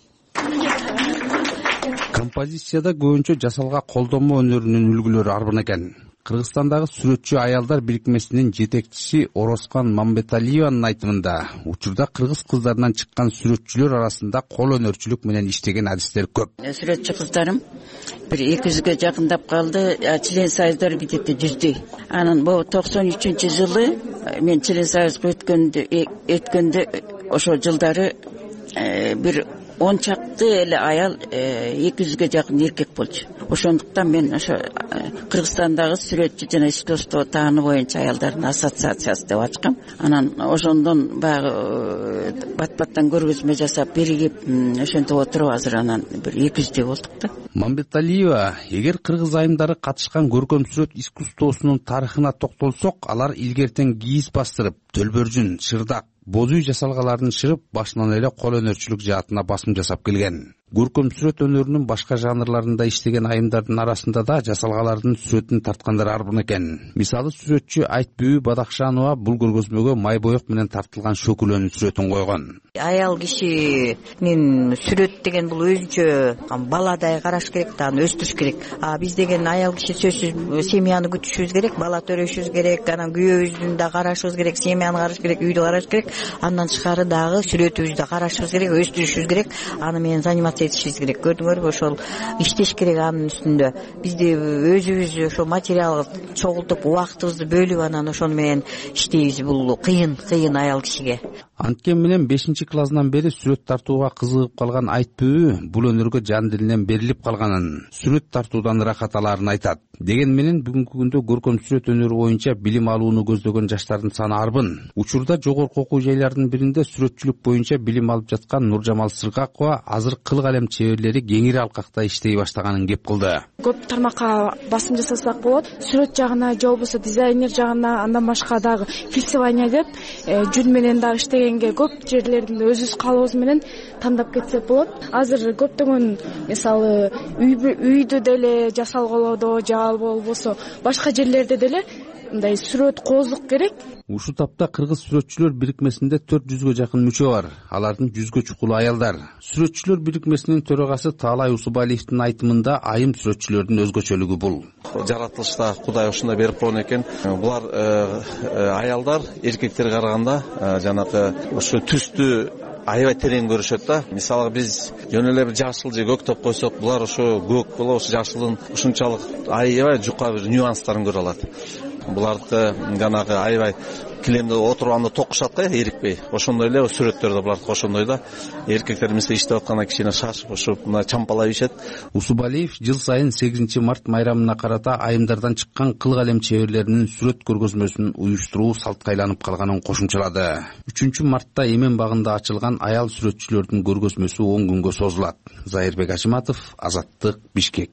Композицияда көбүнчө жасалга колдонмо өнөрүнүн үлгүлөрү арбын экен. Кыргызстандагы сүрөтчү аялдар бирикмесинин жетекчиси Оросхан Мамбеталиеванын айтымында, учурда кыргыз кыздарынан чыккан сүрөтчүлөр арасында кол өнөрчүлүк менен иштеген адистер көп. Сүрөтчү кыздарым бир эки жүзгө жакындап калды, член союздар битетте жүрдү. Анан бул токсон үчүнчү жылы мен член союзга өткөндө өткөндө ошол жылдары бир он чакты эле аял эки жүзгө жакын эркек болчу. Ошондуктан мен ошо Кыргызстандагы сүрөтчү жана искусство тааны боюнча аялдардын ассоциациясы деп ачкам. Анан ошондон баягы бат-баттан көргөзмө жасап биригип ошентип отуруп азыр анан бир эки жүздөй болдук да. Мамбеталиева, эгер кыргыз айымдары катышкан көркөм сүрөт искусствосунун тарыхына токтолсок, алар илгертен кийиз бастырып, төлбөржүн, шырдак, боз үй жасалгаларын шырып, башынан эле кол өнөрчүлүк жаатына басым жасап келген. Көркөм сүрөт өнөрүнүн башка жанрларында иштеген айымдардын арасында да жасалгалардын сүрөтүн тарткандар арбын экен. Мисалы, сүрөтчү Айтбүү Бадакшанова бул көргөзмөгө май боек менен тартылган шөкүлөнүн сүрөтүн койгон. Аял кишинин сүрөт деген бул өзүнчө баладай караш керек да, аны өстүрүш керек. А биз деген аял киши сөзсүз семьяны күтүшүбүз керек, бала төрөшүбүз керек, анан күйөөбүздүн да карашыбыз керек, семьяны караш керек, үйдү караш керек. Андан тышкары дагы сүрөтүбүздү карашыбыз керек, өстүрүшүбүз керек. Аны менен заниматься этишибиз керек. Көрдүңөрбү, ошол иштеш керек анын үстүндө. Бизди өзүбүз ошо материалга чогултуп, убактыбызды бөлүп, анан ошону менен иштейбиз. Бул кыйын, кыйын аял кишиге. Анткен менен бешинчи классынан бери сүрөт тартууга кызыгып калган Айтбүү бул өнөргө жан дилинен берилип калганын, сүрөт тартуудан ырахат алаарын айтат. Деген менен бүгүнкү күндө көркөм сүрөт өнөрү боюнча билим алууну көздөгөн жаштардын саны арбын. Учурда жогорку окуу жайлардын биринде сүрөтчүлүк боюнча билим алып жаткан Нуржамал Сыргакова азыр кыл алем чеберлери кеңири алкакта иштей баштаганын кеп кылды. Көп тармакка басым жасасак болот. Сүрөт жагына же болбосо дизайнер жагына, андан башка дагы фестиваль деп жүн менен дагы иштегенге көп жерлерин өзүбүз каалообуз менен тандап кетсек болот. Азыр көптөгөн мисалы үйдү деле жасалгалоодо же болбосо башка жерлерде деле мындай сүрөт кооздук керек. Ушу тапта кыргыз сүрөтчүлөр бирикмесинде төрт жүзгө жакын мүчө бар. Алардын жүзгө чукул аялдар. Сүрөтчүлөр бирикмесинин төрагасы Таалай Усубалиевдин айтымында айым сүрөтчүлөрдүн өзгөчөлүгү бул. Жаратылышта Кудай ушундай берип койгон экен. Булар аялдар эркектерге караганда жанагы ошо түстү аябай терең көрүшөт да. Мисалы биз жөн эле бир жашыл же көк топ койсок, булар ошо көк боло, ошо жашылдын ушунчалык аябай жука бир нюанстарын көрө алат. Буларды жанагы аябай килемде отурганда токушат да, эрикпей. Ошондой эле сүрөттөрдө буларды ошондой да. Эркектер мисалы иштеп атканда кичине шашып, ошо мына чампалай ишет. Усубалиев жыл сайын сегизинчи март майрамына карата айымдардан чыккан кыл алем чеберлеринин сүрөт көргөзмөсүн уюштуруу салтка айланып калганын кошумчалады. үчүнчү мартта Эмен багында ачылган аял сүрөтчүлөрдүн көргөзмөсү он күнгө созулат. Зайырбек Ажыматов, Азаттык, Бишкек.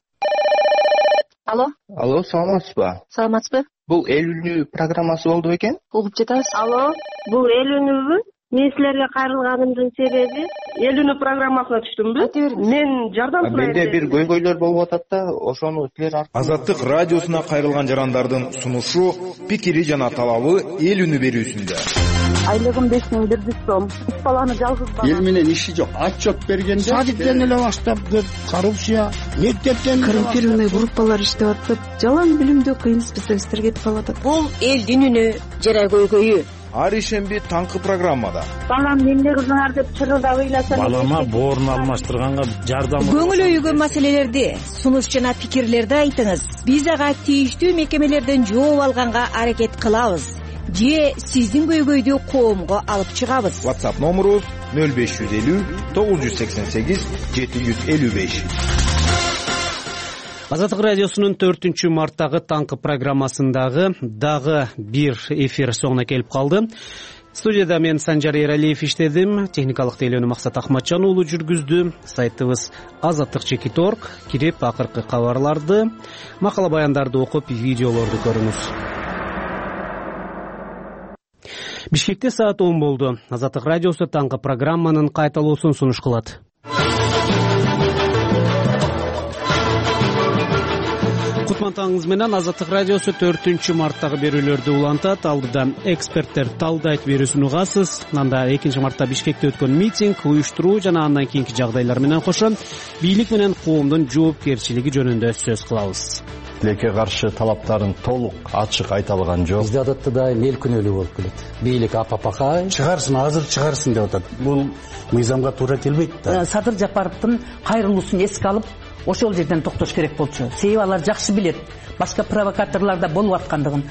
Алло. Алло, саламатсызбы? Саламатсызбы? Бул эл үнү программасы болду экен? Угуп жатабыз. Алло, бул эл үнүбү? Мен силерге кайрылганымдын себеби эл үнү программасына түштүмбү? Мен жардам сурайм. Менде бир көйгөйлөр болуп атат да, ошону силер аркылуу. Азаттык радиосуна кайрылган жарандардын сунушу, пикири жана талабы эл үнү берүүсүндө. Айлыгым беш миң бир жүз сом. Үч баланы жалгызбам. Эл менен иши жок. Отчет бергенде садиктен эле баштап кеп коррупция, мектептен коррумпированный группалар иштеп атып, жалаң билимдүү кыйын специалисттер кетип калып атат. Бул элдин үнү жана көйгөйү. ар ишемби таңкы программада. Балам эмне кылдыңар деп чырылдап ыйласам, балама боорун алмаштырганга жардам. Көңүл өйгөн маселелерди, сунуш жана пикирлерди айтыңыз. Биз ага тийиштүү мекемелерден жооп алганга аракет кылабыз же сиздин көйгөйдү коомго алып чыгабыз. WhatsApp номерубуз нөл беш жүз элүү тогуз жүз сексен сегиз жети жүз элүү беш. Азаттык радиосунун төртүнчү марттагы таңкы программасындагы дагы бир эфир соңуна келип калды. Студияда мен Санжар Эралиев иштедим, техникалык тейлөөнү Максат Ахматжан уулу жүргүздү. Сайтыбыз азаттык чекит точка орг. Кирип акыркы кабарларды, макала баяндарды окуп, видеолорду көрүңүз. Бишкекте саат он болду. Азаттык радиосу таңкы программанын кайталоосун сунуш кылат. Кутман менен Азаттык радиосу төртүнчү марттагы берүүлөрдү улантат. Алдыда эксперттер талдайт берүүсүн угасыз. Анда экинчи мартта Бишкекте өткөн митинг, уюштуруу жана андан кийинки жагдайлар менен кошо бийлик менен коомдун жоопкерчилиги жөнүндө сөз кылабыз. Тилекке каршы талаптарын толук ачык айта алган жок. Бизде адатта дайым эл күнөөлүү болуп келет. Бийлик апапакай чыгарсын, азыр чыгарсын деп атат. Бул мыйзамга туура келбейт да. Садыр Жапаровдун кайрылуусун эске алып, ошол жерден токтош керек болчу. Себеби алар жакшы билет башка провокаторлор да болуп аткандыгын.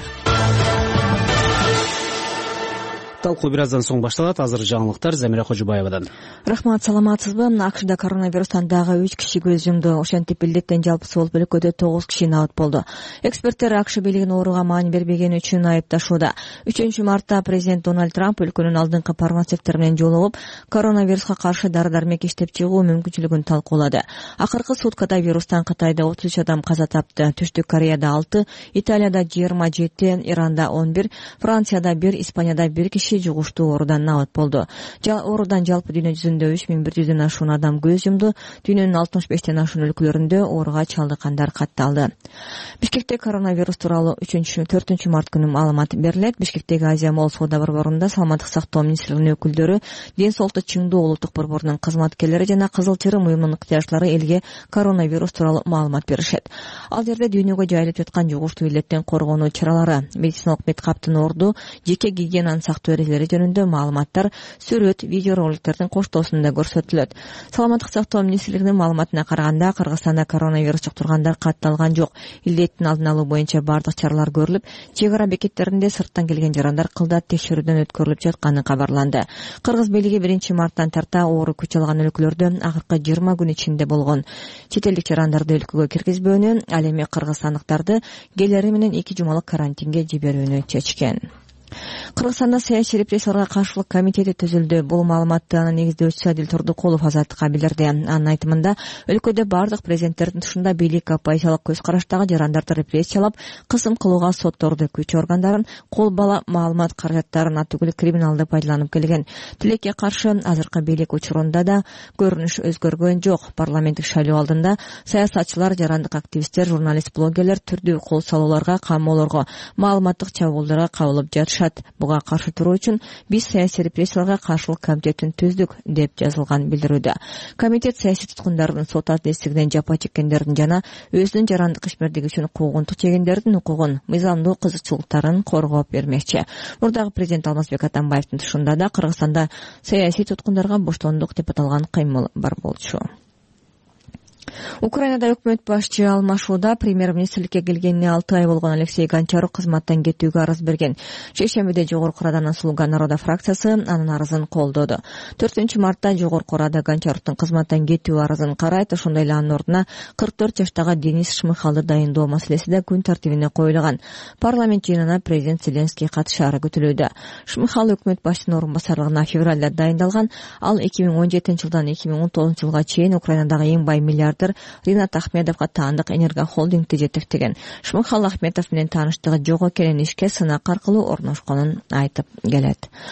Талкуу бир аздан соң башталат. Азыр жаңылыктар Замира Кожубаевадан. Рахмат, саламатсызбы? акшда коронавирустан дагы үч киши көз жумду. Ошентип илдеттен жалпысы болуп өлкөдө тогуз киши набыт болду. Эксперттер акш бийлигин ооруга маани бербегени үчүн айыпташууда. үчүнчү мартта президент Дональд Трамп өлкөнүн алдыңкы фармацевттер менен жолугуп, коронавируска каршы дары-дармек иштеп чыгуу мүмкүнчүлүгүн талкуулады. Акыркы суткада вирустан Кытайда отуз үч адам каза тапты. Түштүк Кореяда алты, Италияда жыйырма жети, Иранда он бир, Францияда бир, Испанияда бир киши жугуштуу оорудан набыт болду. Оорудан жалпы дүйнө жүзүндө үч миң бир жүздөн ашуун адам көз жумду. Дүйнөнүн алтымыш бештен ашуун өлкөлөрүндө ооруга чалдыккандар катталды. Бишкекте коронавирус тууралуу үчүнчү төртүнчү март күнү маалымат берилет. Бишкектеги Азия Молл соода борборунда саламаттык сактоо министрлигинин өкүлдөрү, ден соолукту чыңдоо улуттук борборунун кызматкерлери жана Кызыл Чырым уюмунун ыктыярчылары элге коронавирус тууралуу маалымат беришет. Ал жерде дүйнөгө жайылып жаткан жугуштуу илеттен коргонуу чаралары, медициналык меткаптын орду, жеке гигиенаны сактоо эрежелери жөнүндө маалыматтар сүрөт, видео роликтердин коштоосунда көрсөтүлөт. Саламаттык сактоо министрлигинин маалыматына караганда, Кыргызстанда коронавирус жуктургандар катталган жок. Илдеттин алдын алуу боюнча бардык чаралар көрүлүп, чек ара бекеттеринде сырттан келген жарандар кылдат текшерүүдөн өткөрүлүп жатканы кабарланды. Кыргыз бийлиги биринчи марттан тарта оору күч алган өлкөлөрдө акыркы жыйырма күн ичинде болгон чет элдик жарандарды өлкөгө киргизбөөнү, ал эми кыргызстандыктарды келери менен эки жумалык карантинге жиберүүнү чечкен. Кыргызстанда саясий репрессияларга каршылык комитети түзүлдү. Бул маалыматты анын негиздөөчүсү Адил Турдукулов Азаттыкка билдирди. Анын айтымында, өлкөдө бардык президенттердин тышында бийлик оппозициялык көз караштагы жарандарды репрессиялап, кысым кылууга сотторду, күч органдарын, кол бала маалымат каражаттарын атүгүл криминалды пайдаланып келген. Тилекке каршы азыркы бийлик учурунда да көрүнүш өзгөргөн жок. Парламенттик шайлоо алдында саясатчылар, жарандык активисттер, журналист, блогерлер түрдүү кол салууларга, камоолорго, маалыматтык чабуулдарга кабылып жатышат. Буга каршы туруу үчүн биз саясий репрессияларга каршылык комитетин түздүк деп жазылган билдирүүдө. Комитет саясий туткундардын сот адилеттигинен жапа чеккендердин жана өзүнүн жарандык ишмердиги үчүн куугунтук жегендердин укугун, мыйзамдуу кызыкчылыктарын коргоп бермекчи. Мурдагы президент Алмазбек Атамбаевдин тышында да Кыргызстанда саясий туткундарга боштондук деп аталган кыймыл бар болчу. Украинада өкмөт башчы алмашууда. Премьер-министрликке келгенине алты ай болгон Алексей Гончарук кызматтан кетүүгө арыз берген. Шейшембиде Жогорку Раданын Слуга народа фракциясы анын арызын колдоду. төртүнчү мартта Жогорку Рада Гончаруктун кызматтан кетүү арызын карайт. Ошондой эле анын ордуна кырк төрт жаштагы Денис Шмыхалды дайындоо маселеси да күн тартибине коюлган. Парламент жыйынына президент Зеленский катышаары күтүлүүдө. Шмыхал өкмөт башчынын орун басарлыгына февралда дайындалган. Ал эки миң он жетинчи жылдан эки миң он тогузунчу жылга чейин Украинадагы эң бай миллиардер Ринат Ахмедовго таандык энергохолдингди жетектеген. Шмыхал Ахметов менен тааныштыгы жок экенин ишке сынак аркылуу орношконун айтып келет.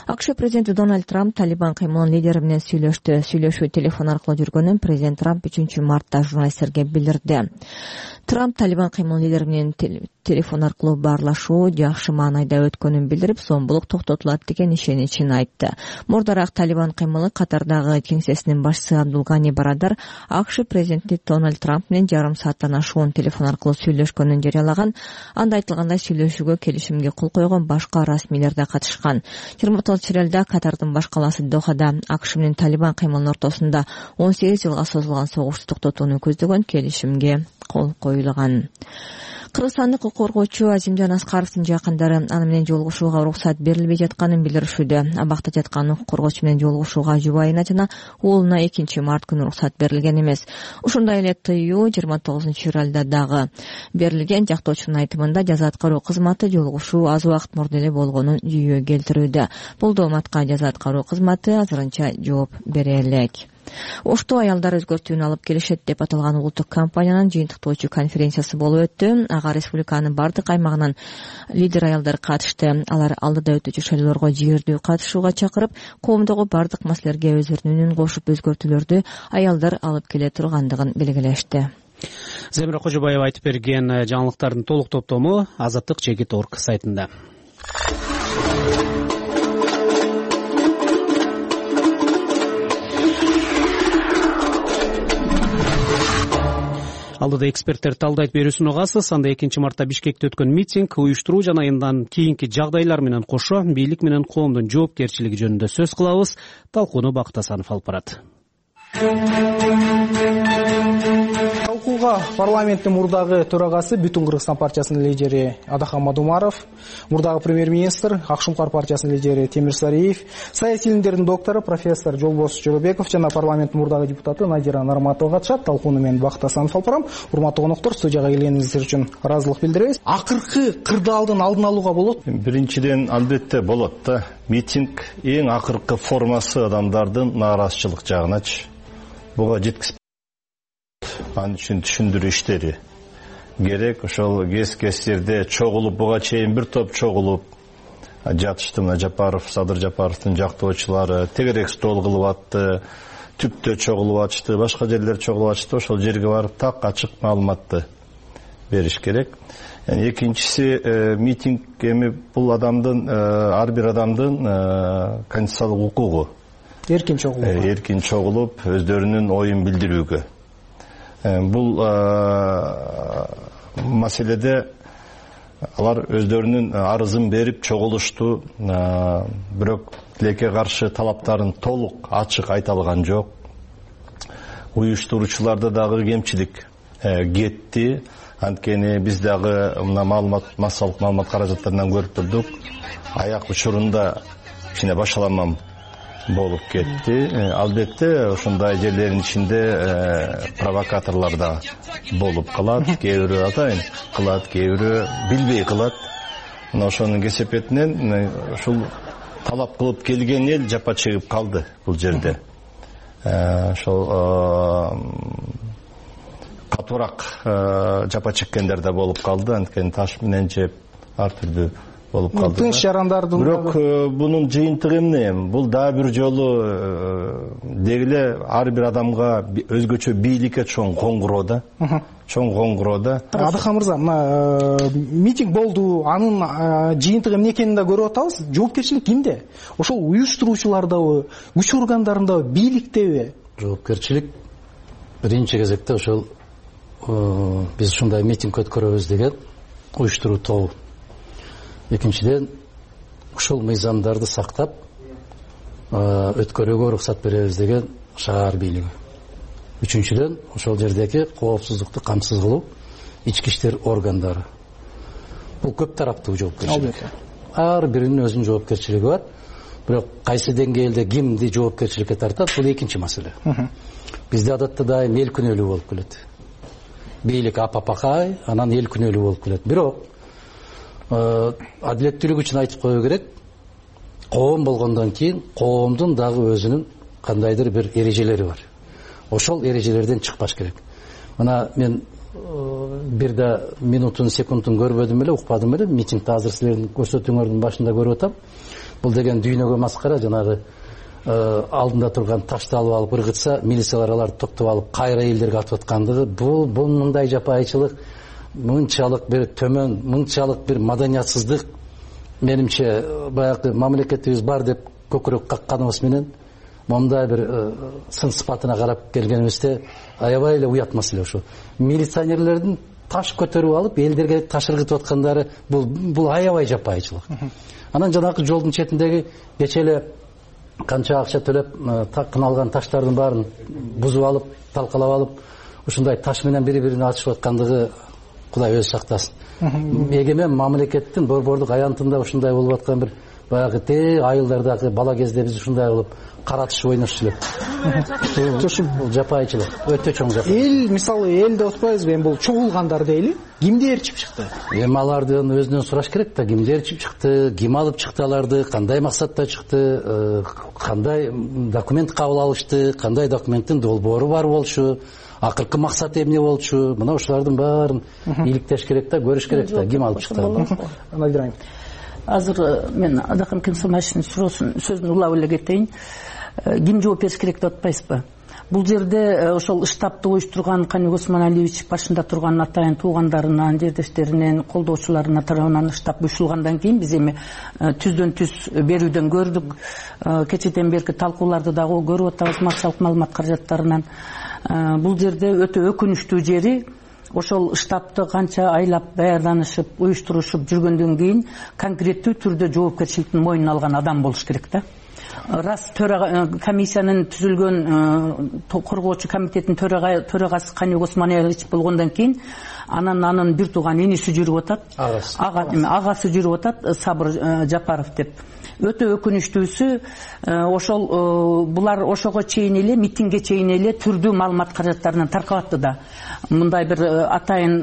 акш президенти Дональд Трамп Талибан кыймылынын лидери менен сүйлөштү. Сүйлөшүү телефон аркылуу жүргөнүн президент Трамп үчүнчү мартта журналисттерге билдирди. Трамп Талибан кыймылынын лидери менен телефон аркылуу баарлашуу жакшы маанайда өткөнүн билдирип, зомбулук токтотулат деген ишеничин айтты. Мурдараак Талибан кыймылы Катардагы кеңсесинин башчысы Абдулгани Барадар акш президенти Дональд Трамп менен жарым сааттан ашуун телефон аркылуу сүйлөшкөнүн жарыялаган. Анда айтылгандай сүйлөшүүгө келишимге кол койгон башка расмийлер да катышкан. жыйырма тогузунчу июлда Катардын баш калаасы Дохада акш менен Талибан кыймылынын ортосунда он сегиз жылга созулган согушту токтотууну көздөгөн келишимге кол коюлган. Кыргызстандык укук коргоочу Азимжан Аскаровдун жакындары аны менен жолугушууга уруксат берилбей жатканын билдиришүүдө. Абакта жаткан укук коргоочу менен жолугушууга жубайына жана уулуна экинчи март күнү уруксат берилген эмес. Ушундай эле тыюу жыйырма тогузунчу июлда дагы берилген. Жактоочунун айтымында жаза аткаруу кызматы жолугушуу аз убакыт мурда эле болгонун жүйө келтирүүдө. Бул дооматка жаза аткаруу кызматы азырынча жооп бере элек. Ошту аялдар өзгөртүүнү алып келишет деп аталган улуттук компаниянын жыйынтыктоочу конференциясы болуп өттү. Ага республиканын бардык аймагынан лидер аялдар катышты. Алар алдыда өтүүчү шайлоолорго жигердүү катышууга чакырып, коомдогу бардык маселелерге өздөрүнүн үнүн кошуп өзгөртүүлөрдү аялдар алып келе тургандыгын белгилешти. Земира Кожобаева айтып берген жаңылыктардын толук топтому Азаттык чекит точка орг сайтында. Алдыда эксперттер талдайт берүүсүн угасыз. Анда экинчи мартта Бишкекте өткөн митинг, уюштуруу жана андан кийинки жагдайлар менен кошо бийлик менен коомдун жоопкерчилиги жөнүндө сөз кылабыз. Талкууну Бакыт Асанов алып барат. Талкууга парламенттин мурдагы төрагасы Бүтүн Кыргызстан партиясынын лидери Адахан Мадумаров, мурдагы премьер-министр Акшумкар партиясынын лидери Темир Сариев, саясий илимдердин доктору профессор Жолбос Жоробеков жана парламенттин мурдагы депутаты Надира Нарматова катышат. Талкууну мен Бакыт Асанов алып барам. Урматтуу коноктор, студияга келгениңиздер үчүн ыраазылык билдиребиз. Акыркы кырдаалдын алдын алууга болот? Биринчиден албетте болот да. Митинг эң акыркы формасы адамдардын нааразычылык жагыначы. Буга жеткиз Анын үчүн түшүндүрүү иштери керек. Ошол кес-кестерде чогулуп, буга чейин бир топ чогулуп жатышты. Мына Жапаров, Садыр Жапаровдун жактоочулары тегерек стол кылып атты, түптө чогулуп атышты, башка жерлер чогулуп атышты. Ошол жерге барып так ачык маалыматты бериш керек. Экинчиси, митинг эми бул адамдын, ар бир адамдын конституциялык укугу. Эркин чогулуп, эркин чогулуп, өздөрүнүн оюн билдирүүгө. Бул маселеде алар өздөрүнүн арызын берип чогулушту, бирок тилекке каршы талаптарын толук ачык айта алган жок. Уюштуруучуларда дагы кемчилик кетти. Анткени биз дагы мына маалымат, массалык маалымат каражаттарынан көрүп турдук. Аяк учурунда кичине башаламам болуп кетти. Албетте ошондой жерлердин ичинде провокаторлор да болуп калат. Кээ бирөө атайын кылат, кээ бирөө билбей кылат. Мына ошонун кесепетинен ушул талап кылып келген эл жапа чегип калды бул жерде. Ошол катуураак жапа чеккендер да болуп калды. Анткени таш менен жеп ар түрдүү болуп калды. Тынч жарандардын бирок бунун жыйынтыгы эмне? Бул дагы бир жолу дегиле ар бир адамга өзгөчө бийликке чоң коңгуроо да. Чоң коңгуроо да. Адахан мырза, мына митинг болду, анын жыйынтыгы эмне экенин да көрүп атабыз. Жоопкерчилик кимде? Ошол уюштуруучулардабы, күч органдарындабы, бийликтеби? Жоопкерчилик биринчи кезекте ошол биз ушундай митинг өткөрөбүз деген уюштуруу тобу. Экинчиден, ушул мыйзамдарды сактап өткөрүүгө уруксат беребиз деген шаар бийлиги. Үчүнчүдөн, ошол жердеги коопсуздукту камсыз кылуу ички иштер органдары. Бул көп тараптуу жоопкерчилик. Ар биринин өзүнүн жоопкерчилиги бар. Бирок кайсы деңгээлде кимди жоопкерчиликке тартат, бул экинчи маселе. Бизде адатта дайым эл күнөөлүү болуп келет. Бийлик апапакай, анан эл күнөөлүү болуп келет. Бирок адилеттүүлүк үчүн айтып коюу керек. Коом болгондон кийин коомдун дагы өзүнүн кандайдыр бир эрежелери бар. Ошол эрежелерден чыкпаш керек. Мына мен бир да минутун, секундун көрбөдүм эле, укпадым эле. Митингди азыр силердин көрсөтүүңөрдүн башында көрүп атам. бул деген дүйнөгө маскара. Жанагы алдында турган ташты алып алып ыргытса, милициялар аларды токтоп алып кайра элдерге атып аткандыгы, бул бул мындай жапайычылык, мынчалык бир төмөн, мынчалык бир маданиятсыздык, менимче баягы мамлекетибиз бар деп көкүрөк какканыбыз менен мондай бир сын сыпатына карап келгенибизде аябай эле уят маселе ошо. Милиционерлердин таш көтөрүп алып элдерге таш ыргытып аткандары бул бул аябай жапайычылык. Анан жанагы жолдун четиндеги кече эле канча акча төлөп кыналган таштардын баарын бузуп алып, талкалап алып, ушундай таш менен бири-бирине атышып аткандыгы Кудай өзү сактасын. Эгемен мамлекеттин борбордук аянтында ушундай болуп аткан бир баягы те айылдардагы бала кезде биз ушундай кылып каратыш ойношчу элек. Ушул жапайычылык, өтө чоң жапайычылык. Эл, мисалы, эл деп атпайбызбы, эми бул чогулгандар дейли. Кимдер чип чыкты? Эми алардын өзүнөн сураш керек да, кимдер чип чыкты, ким алып чыкты аларды, кандай максатта чыкты, кандай документ кабыл алышты, кандай документтин долбоору бар болчу, акыркы максаты эмне болчу, мына ушулардын баарын иликтеш керек да, көрүш керек да, ким алып чыкты. Анайдырайм. Азыр мен Адакан Кемсомашевдин суроосун сөзүн улап эле кетейин. Ким жооп бериш керек деп атпайсызбы? Бул жерде ошол штабты уюштурган Каник Осмоналиевич башында турган атайын туугандарынан, жердештеринен, колдоочуларына тарабынан штаб уюштурулгандан кийин биз эми түздөн түз берүүдөн көрдүк. Кечеден берки талкууларды дагы көрүп атабыз максалык маалымат каражаттарынан. Бул жерде өтө өкүнүчтүү жери ошол штабты канча айлап даярданышып, уюштурушуп жүргөндөн кийин конкреттүү түрдө жоопкерчиликтин мойнуна алган адам болуш керек да. Раз комиссиянын түзүлгөн коргоочу комитеттин төрагасы Каник Осмоналиевич болгондон кийин анан анын бир тууган иниси жүрүп атат, агасы жүрүп атат, Сабыр Жапаров деп. Өтө өкүнүчтүүсү ошол булар ошого чейин эле, митингге чейин эле түрдүү маалымат каражаттарынан таркап атты да. Мындай бир атайын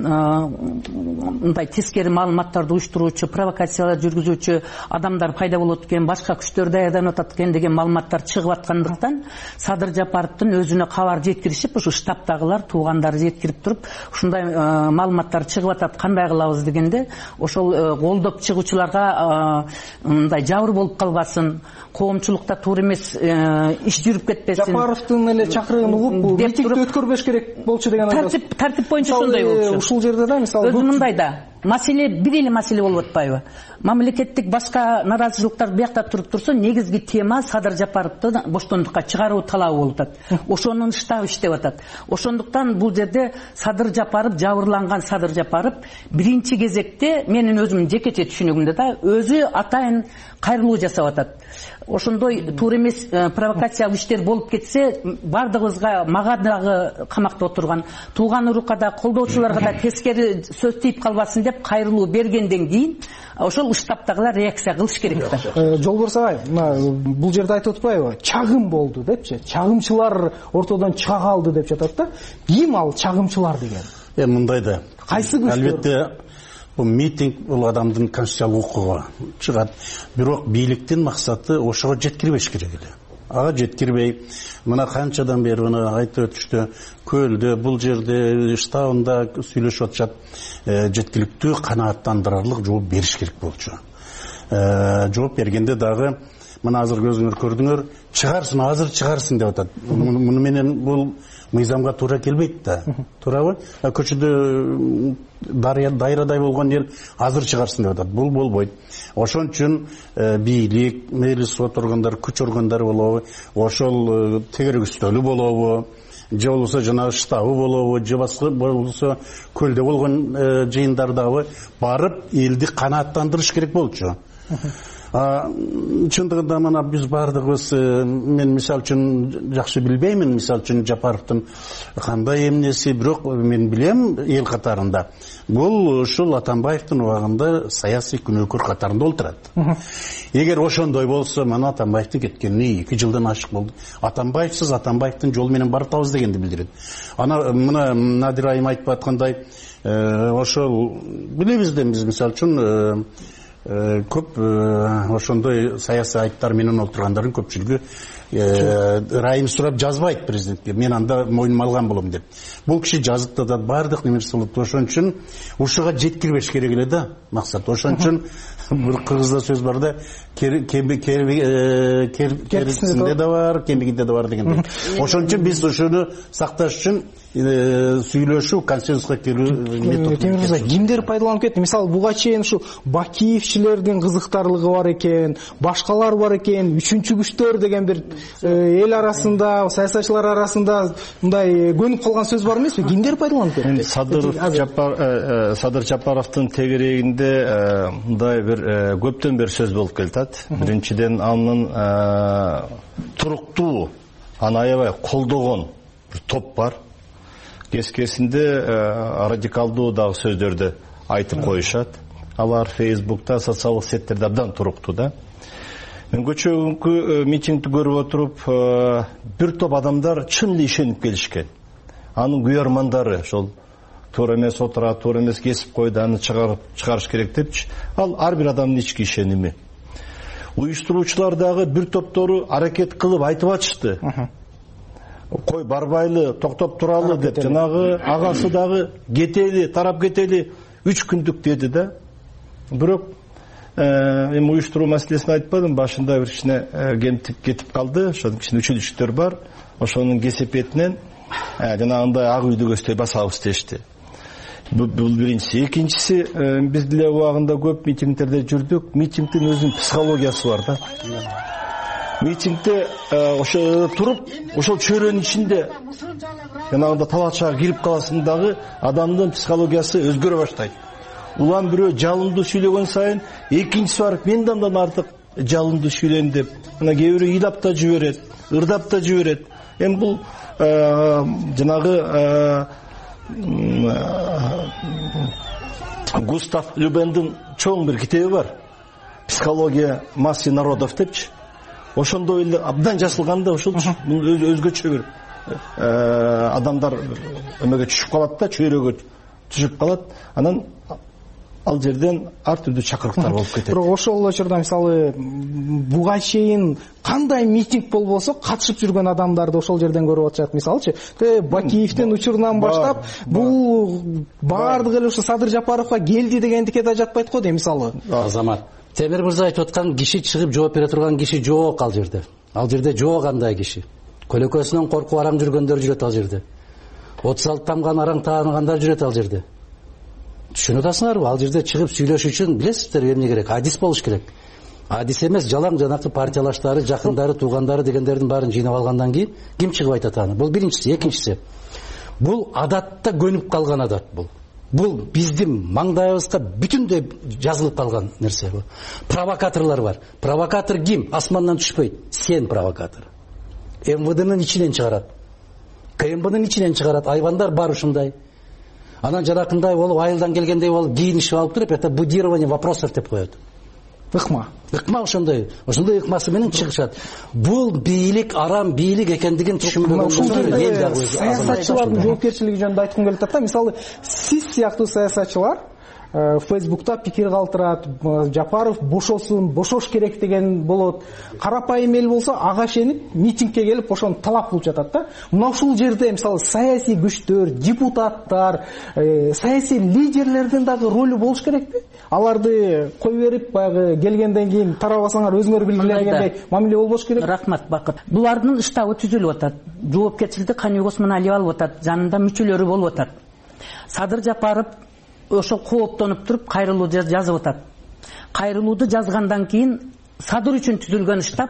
мындай тескери маалыматтарды уюштуруучу, провокациялар жүргүзүүчү адамдар пайда болот экен, башка күчтөр даярданып атат экен деген маалыматтар чыгып аткандыктан Садыр Жапаровдун өзүнө кабар жеткиришип, ушу штабтагылар, туугандары жеткирип туруп, ушундай маалыматтар чыгып атат, кандай кылабыз дегенде, ошол колдоп чыгуучуларга мындай жабыр болуп калбасын, коомчулукта туура эмес иш жүрүп кетпесин. Жапаровдун эле чакырыгын угуп, митингди өткөрбөш керек болчу деген тартип тартип боюнча ошондой болчу. Ушул жерде да мисалы өзү мындай да маселе бир эле маселе болуп атпайбы? Мамлекеттик башка наразычылыктар биякта туруп турса, негизги тема Садыр Жапаровду боштондукка чыгаруу талабы болуп атат. Ошонун штабы иштеп атат. Ошондуктан бул жерде Садыр Жапаров, жабырланган Садыр Жапаров биринчи кезекте менин өзүмдүн жекече түшүнүгүмдө да өзү атайын кайрылуу жасап атат. Ошондой туура эмес провокациялык иштер болуп кетсе, бардыгыбызга, мага дагы камакта отурган тууган урукка, колдоочуларга да тескери сөз тийип калбасын деп кайрылуу бергенден кийин ошол штабтагылар реакция кылыш керек да. Жолборс агай, бул жерде айтып атпайбы? Чагым болду депчи. Чагымчылар ортодон чыга калды деп жатат да. Ким ал чагымчылар деген? Э, мындай да. Кайсы күчтөр? Албетте бул митинг бул адамдын конституциялык укугу чыгат. Бирок бийликтин максаты ошого жеткирбеш керек эле. Ага жеткирбей, мына канчадан бери мына айтып өтүштү, көлдө, бул жерде, штабында сүйлөшүп атышат, жеткиликтүү канааттандырарлык жооп бериш керек болчу. Жооп бергенде дагы мына азыр көзүңөр көрдүңөр, чыгарсын, азыр чыгарсын деп атат. Муну менен бул мыйзамга туура келбейт да. Туурабы? Көчөдө дайрадай болгон эл азыр чыгарсын деп атат. Бул болбойт. Ошон үчүн бийлик, мэрис сот органдары, күч органдары болобу, ошол тегерек үстөлү болобу, же болбосо жанагы штабы болобу, же башка болбосо көлдө болгон жыйындардагы барып элди канааттандырыш керек болчу. Чындыгында мына биз бардыгыбыз, мен мисал үчүн жакшы билбеймин, мисал үчүн Жапаровдун кандай эмнеси, бирок мен билем эл катарында. Бул ушул Атамбаевдин убагында саясий күнөөкөр катарында олтурат. Эгер ошондой болсо, мына Атамбаевдин кеткенине эки жылдан ашык болду. Атамбаевсиз Атамбаевдин жолу менен баратабыз дегенди билдирет. Ана мына Надир айым айтып аткандай, ошол билебиз да биз мисал үчүн көп ошондой саясий айыптар менен олтургандардын көпчүлүгү райын сурап жазбайт президентке, мен анда мойныма алган болом деп. Бул киши жазып атат, бардык немерси болот. Ошон үчүн ушуга жеткирбеш керек эле да максат. Ошон үчүн бир кыргызда сөз бар да, керисинде да бар, кемигинде да бар дегендей. Ошон үчүн биз ушуну сакташ үчүн сүйлөшүү, консенсуска келүү метод. Темир мырза, кимдер пайдаланып кетти? Мисалы, буга чейин ушу Бакиевчилердин кызыктарлыгы бар экен, башкалар бар экен, үчүнчү күчтөр деген бир эл арасында, саясатчылар арасында мындай көнүп калган сөз бар эмеспи? Кимдер пайдаланып кетти? Садыр Жапаровдун тегерегинде мындай бир көптөн бери сөз болуп келатат. Биринчиден, анын туруктуу, аны аябай колдогон бир топ бар. Кескесинде радикалдуу дагы сөздөрдү айтып коюшат. Алар Фейсбукта, социалдык сеттерде абдан туруктуу да. Мен көчөгүнкү митингди көрүп отуруп, бир топ адамдар чын эле ишенип келишкен. Анын күйөрмандары ошол туура эмес отурат, туура эмес кесип койду, аны чыгарыш керек депчи. Ал ар бир адамдын ички ишеними. Уюштуруучулар дагы бир топтору аракет кылып айтып атышты. Кой барбайлы, токтоп туралы деп, жанагы агасы дагы кетели, тарап кетели, үч күндүк деди да. Бирок эми уюштуруу маселесин айтпадым, башында бир кичине кемтип кетип калды, ошонун кичине үчүлүштөр бар. Ошонун кесепетинен жанагындай ак үйдү көздөй басабыз дешти. Бул биринчиси. Экинчиси, биз деле убагында көп митингдерде жүрдүк. Митингдин өзүнүн психологиясы бар да. Митингде ошо туруп, ошол чөйрөнүн ичинде жанагында талачага кирип каласың дагы, адамдын психологиясы өзгөрө баштайт. Улам бирөө жалындуу сүйлөгөн сайын, экинчиси барып мен андан артык жалындуу сүйлөйм деп, мына кээ бирөө ыйлап да жиберет, ырдап да жиберет. Эми бул жанагы Густав Любендин чоң бир китеби бар. Психология массы народов депчи. Ошондой эле абдан жазылган да, ошол өзгөчө бир адамдар эмеге түшүп калат да, чөйрөгө түшүп калат. Анан ал жерден ар түрдүү чакырыктар болуп кетет. Бирок ошол учурда мисалы буга чейин кандай митинг болбосо катышып жүргөн адамдарды ошол жерден көрүп атышат. Мисалычы, Бакиевдин учурунан баштап бул баардыгы эле ушу Садыр Жапаровго келди дегендикке да жатпайт го дейм мисалы. Азамат, Темир мырза айтып аткан киши чыгып жооп бере турган киши жок ал жерде. Ал жерде жок андай киши. Көлөкөсүнөн коркуп араң жүргөндөр жүрөт ал жерде. отуз алты тамган араң тааныгандар жүрөт ал жерде. Түшүнүп атасыңарбы? Ал жерде чыгып сүйлөшүү үчүн билесиздер эмне керек? Адис болуш керек. Адис эмес, жалаң жанакы партиялаштары, жакындары, туугандары дегендердин баарын жыйнап алгандан кийин ким чыгып айтат аны? Бул биринчиси. Экинчиси, бул адатта көнүп калган адат бул. Бул биздин маңдайыбызга бүтүндөй жазылып калган нерсе бул. Провокаторлор бар. Провокатор ким? Асмандан түшпөйт. Сен провокатор. эм вэ дэнин ичинен чыгарат. ка эм бнын ичинен чыгарат. Айбандар бар ушундай. Анан жаракындай болуп, айылдан келгендей болуп, кийинишип алып туруп, это будирование вопросов деп коет. Ыкма. Ыкма ошондой. Ошондой ыкмасы менен чыгышат. Бул бийлик арам бийлик экендигин түшүнбөгөн саясатчылардын жоопкерчилиги жөнүндө айткым келип атат да. Мисалы, сиз сыяктуу саясатчылар Фейсбукта пикир калтырат, Жапаров бошосун, бошош керек деген болот. Карапайым эл болсо ага ишенип митингке келип ошону талап кылып жатат да. Мына ушул жерде мисалы саясий күчтөр, депутаттар, саясий лидерлердин дагы ролу болуш керекпи? Аларды кой берип баягы келгенден кийин тарабасаңар өзүңөр билгиле дегендей мамиле болбош керек. Рахмат, Бакыт. Булардын штабы түзүлүп атат. Жоопкерчиликти Кани Осмоналиев алып атат, жанында мүчөлөрү болуп атат. Садыр Жапаров ошол кооптонуп туруп кайрылуу жазып атат. Кайрылууду жазгандан кийин Садыр үчүн түзүлгөн штаб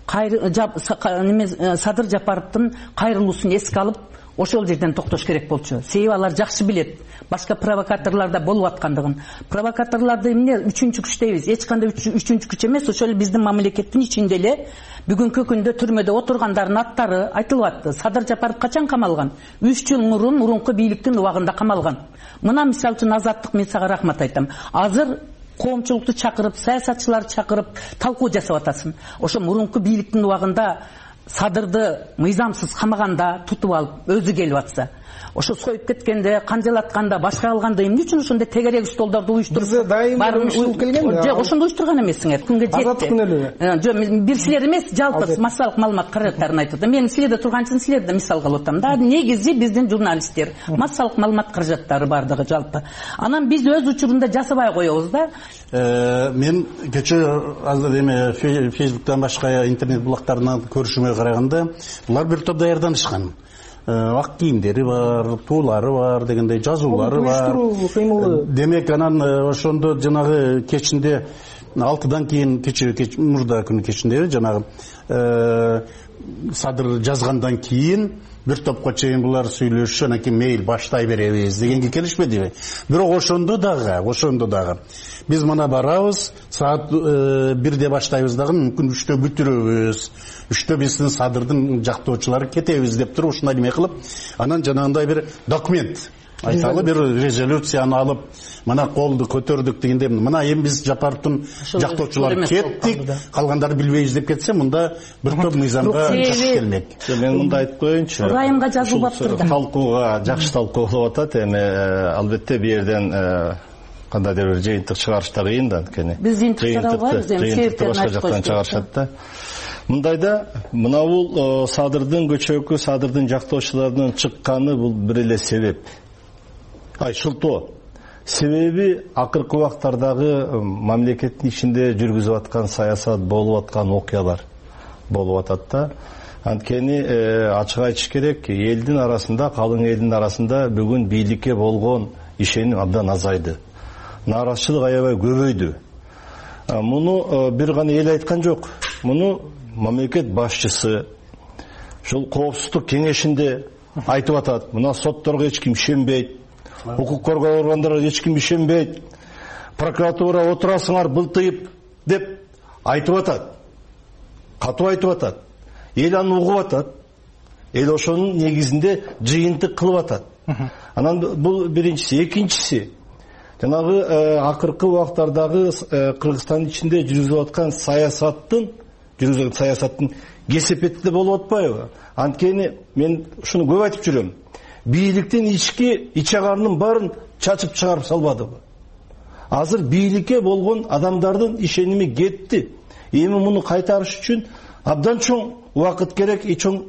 Садыр Жапаровдун кайрылуусун эске алып, ошол жерден токтош керек болчу. Себеби алар жакшы билет башка провокаторлордо болуп аткандыгын. Провокаторлорду эмне үчүнчү күч дейбиз? Эч кандай үчүнчү күч эмес, ошол биздин мамлекеттин ичинде эле бүгүнкү күндө түрмөдө отургандардын аттары айтылып атты. Садыр Жапаров качан камалган? үч жыл мурун мурунку бийликтин убагында камалган. Мына мисалы үчүн Азаттык, мен сага рахмат айтам. Азыр коомчулукту чакырып, саясатчыларды чакырып талкуу жасап атасың. Ошо мурунку бийликтин убагында садырды мыйзамсыз камаганда тутуп алып өзү келип атса, ошо союп кеткенде, канжалатканда, башка кылганда эмне үчүн ошондой тегерек столдорду уюштуруп бизде дайым уюштуруп келген да. Жок, ошондо уюштурган эмессиңер. Күнгө жетти. Азаттык күнөлүгү. Жок, бир силер эмес, жалпы массалык маалымат каражаттарын айтып атам. Мен силерде турган үчүн силерди мисал кылып атам да. Негизи биздин журналисттер, массалык маалымат каражаттары бардыгы жалпы. Анан биз өз учурунда жасабай коебуз да. Мен кече азыр эме Фейсбуктан башка интернет булактарынан көрүшүмө караганда, булар бир топ даярданышкан. Ак кийимдери бар, туулары бар дегендей жазуулары бар. Демек анан ошондо жанагы кечинде алтыдан кийин кече мурда күнү кечинде жанагы садыр жазгандан кийин бир топко чейин булар сүйлөшүп, анан кийин мейли баштай беребиз дегенге келишпедиби? Бирок ошондо дагы, ошондо дагы биз мына барабыз, саат бирде баштайбыз дагы, мүмкүн үчтө бүтүрөбүз. Үчтө биздин садырдын жактоочулары кетебиз деп туруп ушундай неме кылып, анан жанагындай бир документ айталы бир резолюцияны алып, мына колду көтөрдүк дегенде, мына эми биз Жапаровдун жактоочулары кеттик, калгандары билбейбиз деп кетсе, мында бир топ мыйзамга жакшы келмек. Мен мында айтып коеюнчу. Райымга жазылбаптыр да. Талкууга жакшы талкуу болуп атат. Эми албетте бу жерден кандайдыр бир жыйынтык чыгарыштар кыйын да, анткени. Биз жыйынтык чыгара албайбыз, эми себептерин башка жактан чыгарышат да. Мындайда мына бул садырдын көчөкү, садырдын жактоочуларынын чыкканы бул бир эле себеп. Ай, шылтоо. Себеби акыркы убактардагы мамлекеттин ичинде жүргүзүп аткан саясат, болуп аткан окуялар болуп атат да. Анткени ачык айтыш керек, элдин арасында, калың элдин арасында бүгүн бийликке болгон ишеним абдан азайды. Нааразычылык аябай көбөйдү. Муну бир гана эл айткан жок. Муну мамлекет башчысы ушул коопсуздук кеңешинде айтып атат. Мына сотторго эч ким ишенбейт. Укук коргоо органдарына эч ким ишенбейт. Прокуратура отурасыңар былтыйып деп айтып атат. Катуу айтып атат. Эл аны угуп атат. Эл ошонун негизинде жыйынтык кылып атат. Анан бул биринчиси, экинчиси жанагы акыркы убактардагы Кыргызстандын ичинде жүргүзүлүп аткан саясаттын, жүргүзүлгөн саясаттын кесепети болуп атпайбы? Анткени мен ушуну көп айтып жүрөм. Бийликтин ички ичагарынын баарын чачып чыгарып салбадыбы? Азыр бийликке болгон адамдардын ишеними кетти. Эми муну кайтарыш үчүн абдан чоң убакыт керек, чоң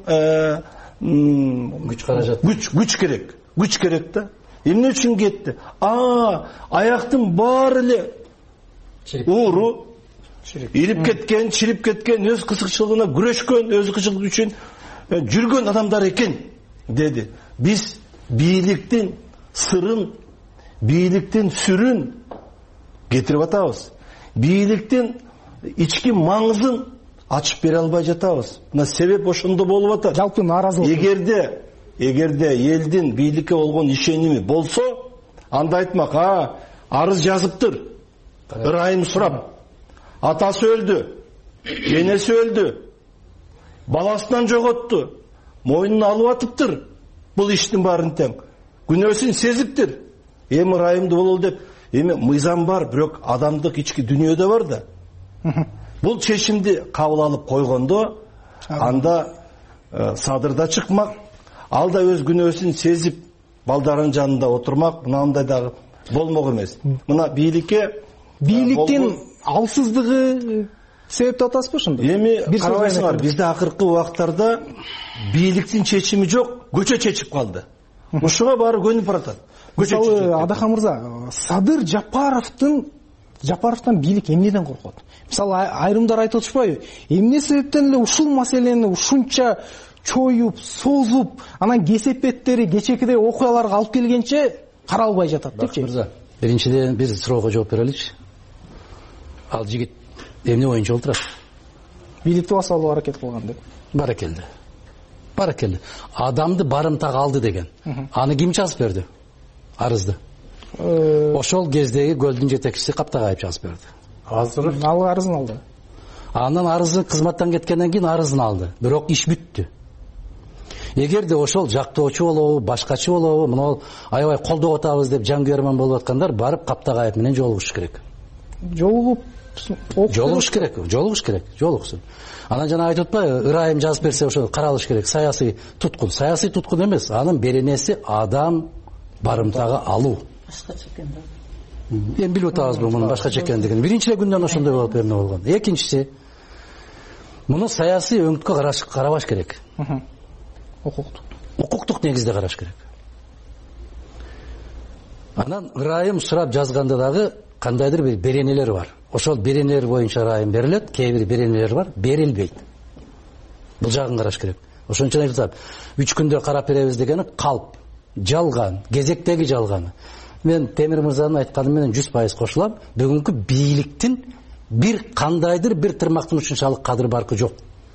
күч каражат. Күч, күч керек. Күч керек да. Эмне үчүн кетти? А, аяктын баары эле ууру, илип кеткен, чирип кеткен, өз кызыкчылыгына күрөшкөн, өз кызыкчылыгы үчүн жүргөн адамдар экен деди. Биз бийликтин сырын, бийликтин сүрүн кетирип атабыз. Бийликтин ички маңызын ачып бере албай жатабыз. Мына себеп ошондо болуп атат. Жалпы нааразылык. Эгерде эгерде элдин бийликке болгон ишеними болсо, анда айтмак, а, арыз жазыптыр. Ырайым сурап. Атасы өлдү, энеси өлдү, баласынан жоготту, мойнуна алып атыптыр. Бул иштин баарын тең. Күнөөсүн сезиптир. Эми ырайымды бололу деп, эми мыйзам бар, бирок адамдык ички дүйнөдө бар да. Бул чечимди кабыл алып койгондо, анда садырда чыкмак, ал да өз күнөөсүн сезип, балдарынын жанында отурмак, мынандай дагы болмок эмес. Мына бийликке бийликтин алсыздыгы себеп деп атасызбы ошондо? Эми карабайсыңар, бизде акыркы убактарда бийликтин чечими жок, көчө чечип калды. Ушуга баары көнүп баратат. Мисалы, Адахан мырза, Садыр Жапаровдун Жапаровдон бийлик эмнеден коркот? Мисалы, айрымдар айтып атышпайбы? Эмне себептен эле ушул маселени ушунча чоюп, созуп, анан кесепеттери, кечекидей окуяларга алып келгенче каралбай жатат депчи. Мырза, биринчиден биз суроого жооп бере алайлычы. Ал жигит эмне боюнча олтурат? Бийликти басып алууга аракет кылган деп. Баракелди. Баракелди. Адамды барымтага алды деген. Аны ким жазып берди? Арызды. Ошол кездеги көлдүн жетекчиси Каптагаев жазып берди. Азыр ал арызын алды. Андан арызы кызматтан кеткенден кийин арызын алды. Бирок иш бүттү. Эгерде ошол жактоочу болобу, башкачы болобу, мына аябай колдоп атабыз деп жан күйөрмөн болуп аткандар барып Каптагаев менен жолугуш керек. жолугуп жолугуш керек жолугуш керек жолугсун. Анан жана айтып атпайбы, ырайым жазып берсе ошо каралыш керек. Саясий туткун, саясий туткун эмес, анын беренеси адам барымтага алуу. Башкача экен да. Эми билип атабызбы мунун башкача экендигин. Биринчи эле күндөн ошондой болуп эмне болгон. Экинчиси, муну саясий өңүткө карабаш керек. Укуктук. Укуктук негизде караш керек. Анан ырайым сурап жазганда дагы кандайдыр бир беренелер бар. Ошол беренелер боюнча ырайым берилет, кээ бир беренелер бар, берилбейт. Бул жагын караш керек. Ошон үчүн айтып атам, үч күндө карап беребиз дегени калп, жалган, кезектеги жалганы. Мен Темир мырзанын айтканы менен жүз пайыз кошулам. Бүгүнкү бийликтин бир кандайдыр бир тырмактын ушунчалык кадыр баркы жок.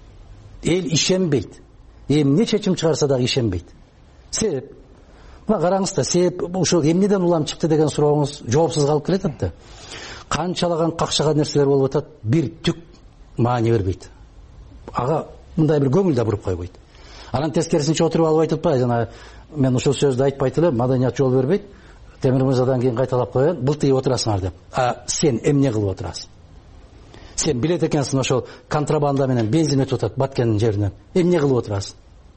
Эл ишенбейт. Эмне чечим чыгарса дагы ишенбейт. Себеп мына караңыз да, себеп ушул эмнеден улам чыкты деген сурооңуз жоопсуз калып келатат да. Канчалаган какшаган нерселер болуп атат, бир түк маани бербейт. Ага мындай бир көңүл да буруп койбойт. Анан тескерисинче отуруп алып айтып атпайбы, жана мен ушул сөздү айтпайт элем, маданият жол бербейт. Темир мырзадан кийин кайталап коеюн, былтый отурасыңар деп. А сен эмне кылып отурасың? Сен билет экенсиң ошол контрабанда менен бензин өтүп атат Баткендин жеринен. Эмне кылып отурасың?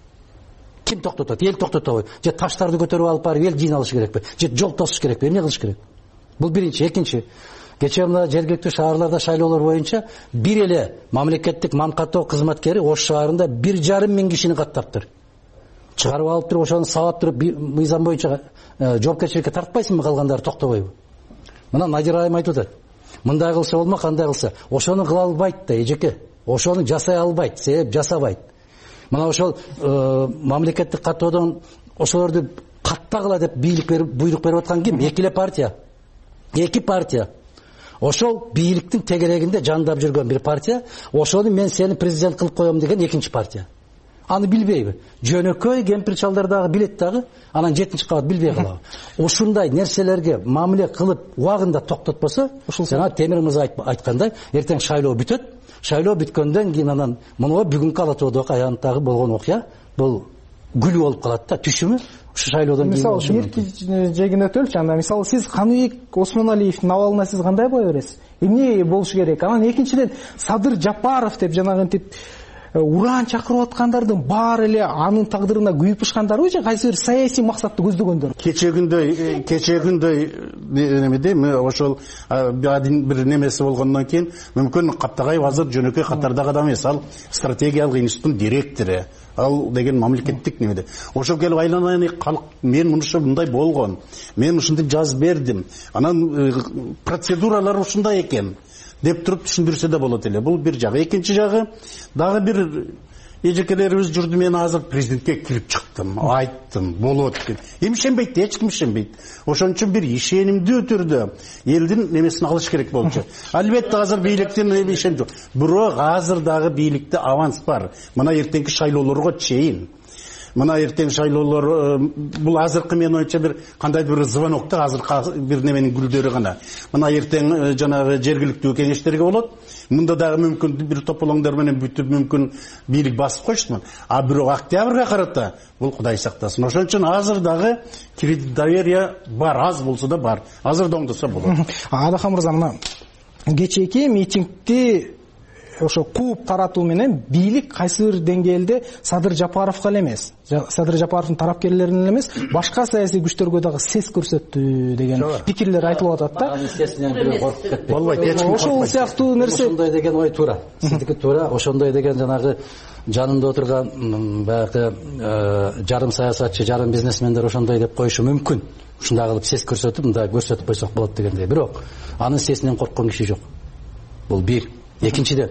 Ким токтотот? Эл токтотобу? Же таштарды көтөрүп алып барып эл жыйналыш керекпи? Же жол тосуш керекпи? Эмне кылыш керек? Бул биринчи. Экинчи, кечээ мына жергиликтүү шаарларда шайлоолор боюнча бир эле мамлекеттик мамкаттоо кызматкери Ош шаарында бир жарым миң кишини каттаптыр. Чыгарып алып туруп ошону сабап туруп мыйзам боюнча жоопкерчиликке тартпайсыңбы, калгандары токтобойбу? Мына Надир айым айтып атат. Мындай кылса болмо, кандай кылса. Ошону кыла албайт да эжеке. Ошону жасай албайт, себеп жасабайт. Мына ошол мамлекеттик каттоодон ошолорду каттагыла деп бийлик берип, буйрук берип аткан ким? Эки эле партия. Эки партия. Ошол бийликтин тегерегинде жандап жүргөн бир партия, ошону мен сени президент кылып коем деген экинчи партия. Аны билбейби? Жөнөкөй кемпир чалдар дагы билет дагы, анан жетинчи кабат билбей калабы. Ушундай нерселерге мамиле кылып убагында токтотпосо, жана Темир мырза айткандай, эртең шайлоо бүтөт. Шайлоо бүткөндөн кийин анан муну бүгүнкү Ала Тоодогу аянттагы болгон окуя, бул күлүү болуп калат да, түшүмү ушу шайлоодон кийин болушу мүмкүн. Мисалы, жегин өтөлчү, анда мисалы сиз Каныбек Осмоналиевдин абалына сиз кандай баа бересиз? Эмне болушу керек? Анан экинчиден Садыр Жапаров деп жанагынтип уран чакырып аткандардын баары эле анын тагдырына күйүп ышкандарбы же кайсы бир саясий максатты көздөгөндөр? Кечегүндөй кечегүндөй немеде ошол бир немеси болгондон кийин мүмкүн Каптагай азыр жөнөкөй катардагы адам эмес, ал стратегиялык институттун директору, ал деген мамлекеттик немеде. Ошол келип айланайын, калк мен мынушу мындай болгон, мен ушинтип жазып бердим, анан процедуралар ушундай экен деп туруп түшүндүрсө да болот эле. Бул бир жагы. Экинчи жагы, дагы бир эжекелерибиз жүрдү, мен азыр президентке кирип чыктым, айттым, болот деп. Эми ишенбейт, эч ким ишенбейт. Ошон үчүн бир ишенимдүү түрдө элдин немесин алыш керек болчу. Албетте азыр бийликтин ишенди. Бирок азыр дагы бийликте аванс бар. Мына эртеңки шайлоолорго чейин. Мына эртең шайлоолор, бул азыркы мен оюнча бир кандайдыр бир звонокто азыр бир неменин гүлдөрү гана. Мына эртең жанагы жергиликтүү кеңештерге болот. Мында дагы мүмкүн бир тополоңдор менен бүтүп мүмкүн бийлик басып коюштмун. А бирок октябрга карата бул Кудай сактасын. Ошон үчүн азыр дагы кредит доверие бар, аз болсо да бар. Азыр да оңдосо болот. Адахан мырза, мына кечээки митингди ошо кууп таратуу менен бийлик кайсы бир деңгээлде Садыр Жапаровго эле эмес, Садыр Жапаровдун тарапкерлерине эле эмес, башка саясий күчтөргө дагы сес көрсөттү деген пикирлер айтылып атат да. Анын сесинен бирөө коркуп кетпейт. Болбойт, эч ким ошол сыяктуу нерсе. Ошондой деген ой туура. Сиздики туура. Ошондой деген жанагы жанында отурган баягы жарым саясатчы, жарым бизнесмендер ошондой деп коюшу мүмкүн. Ушундай кылып сес көрсөтүп, мындай көрсөтүп койсок болот дегендей. Бирок анын сесинен корккон киши жок. Бул бир. Экинчиден,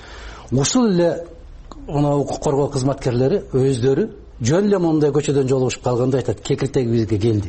ушул эле укук коргоо кызматкерлери өздөрү жөн эле мондай көчөдөн жолугушуп калганда айтат, кекиртегибизге келдик.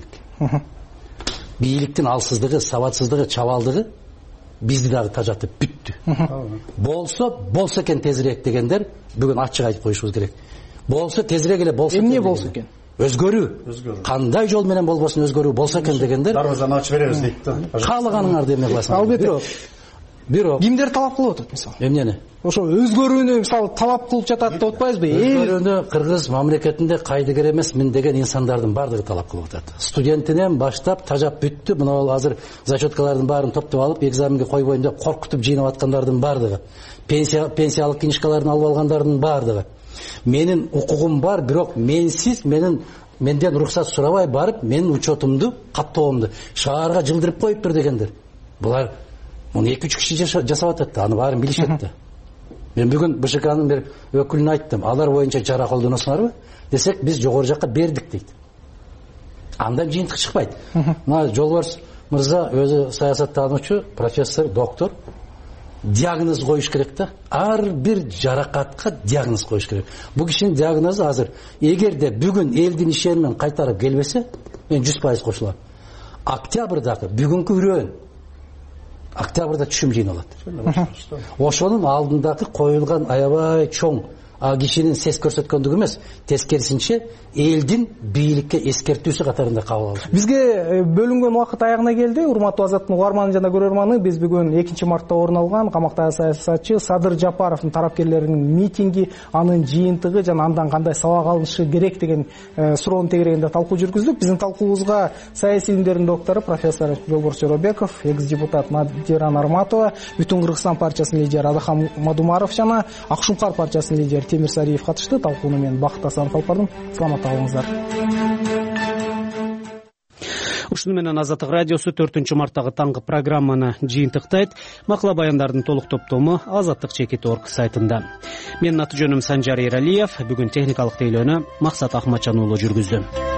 Бийликтин алсыздыгы, сабатсыздыгы, чабалдыгы бизди дагы тажатып бүттү. Болсо, болсо экен тезирээк дегендер бүгүн ачык айтып коюшубуз керек. Болсо тезирээк эле болсо. Эмне болсо экен? Өзгөрүү. Кандай жол менен болбосун өзгөрүү болсо экен дегендер. Дарбазаны ачып беребиз дейт да. Каалаганыңарды эмне кыласыңар? Албетте. бирок кимдер талап кылып атат мисалы эмнени ошо өзгөрүүнү мисалы талап кылып жатат деп атпайбызбы? Өзгөрүүнү кыргыз мамлекетинде кайдыгер эмесмин деген инсандардын баардыгы талап кылып атат. Студентинен баштап тажап бүттү. Мына азыр зачеткалардын баарын топтоп алып, экзаменге койбойм деп коркутуп жыйнап аткандардын баардыгы, пенсия пенсиялык книжкаларын алып алгандардын баардыгы. Менин укугум бар, бирок менсиз менин менден уруксат сурабай барып, менин учетумду, каттоомду шаарга жылдырып коюптур дегендер. Булар муну эки үч киши жасап атат да, аны баарын билишет да. Мен бүгүн БШКнын бир өкүлүнө айттым, алар боюнча чара колдоносуңарбы десек, биз жогору жакка бердик дейт. Андан жыйынтык чыкпайт. Мына Жолбарс мырза өзү саясаттануучу, профессор, доктор, диагноз коюш керек да. Ар бир жаракатка диагноз коюш керек. Бул кишинин диагнозу азыр эгерде бүгүн элдин ишенмен кайтарып келбесе, мен жүз пайыз кошулам. Октябрдагы бүгүнкү үрөөн октябрда түшүм жыйналат. Ошонун алдындагы коюлган аябай чоң а кишинин сес көрсөткөндүгү эмес, тескерисинче элдин бийликке эскертүүсү катарында кабыл алды. Бизге бөлүнгөн убакыт аягына келди. Урматтуу Азаттын угарманы жана көрөрманы, биз бүгүн экинчи мартта орун алган камактагы саясатчы Садыр Жапаровдун тарапкерлеринин митинги, анын жыйынтыгы жана андан кандай сабак алынышы керек деген суроонун тегерегинде талкуу жүргүздүк. Биздин талкуубузга саясий илимдердин доктору профессор Жолборс Жоробеков, экс депутат Мадиран Арматова, Бүтүн Кыргызстан партиясынын лидери Адахан Мадумаров жана Ак Шуңкар партиясынын лидери Темир Сариев катышты. Талкууну мен Бакыт Асанов алып бардым. Саламат калыңыздар. Ушуну менен Азаттык радиосу төртүнчү марттагы таңкы программаны жыйынтыктайт. Макала баяндардын толук топтому Азаттык чекит точка орг сайтында. Менин аты жөнүм Санжар Эралиев. Бүгүн техникалык тейлөөнү Максат Ахматжан уулу жүргүздү.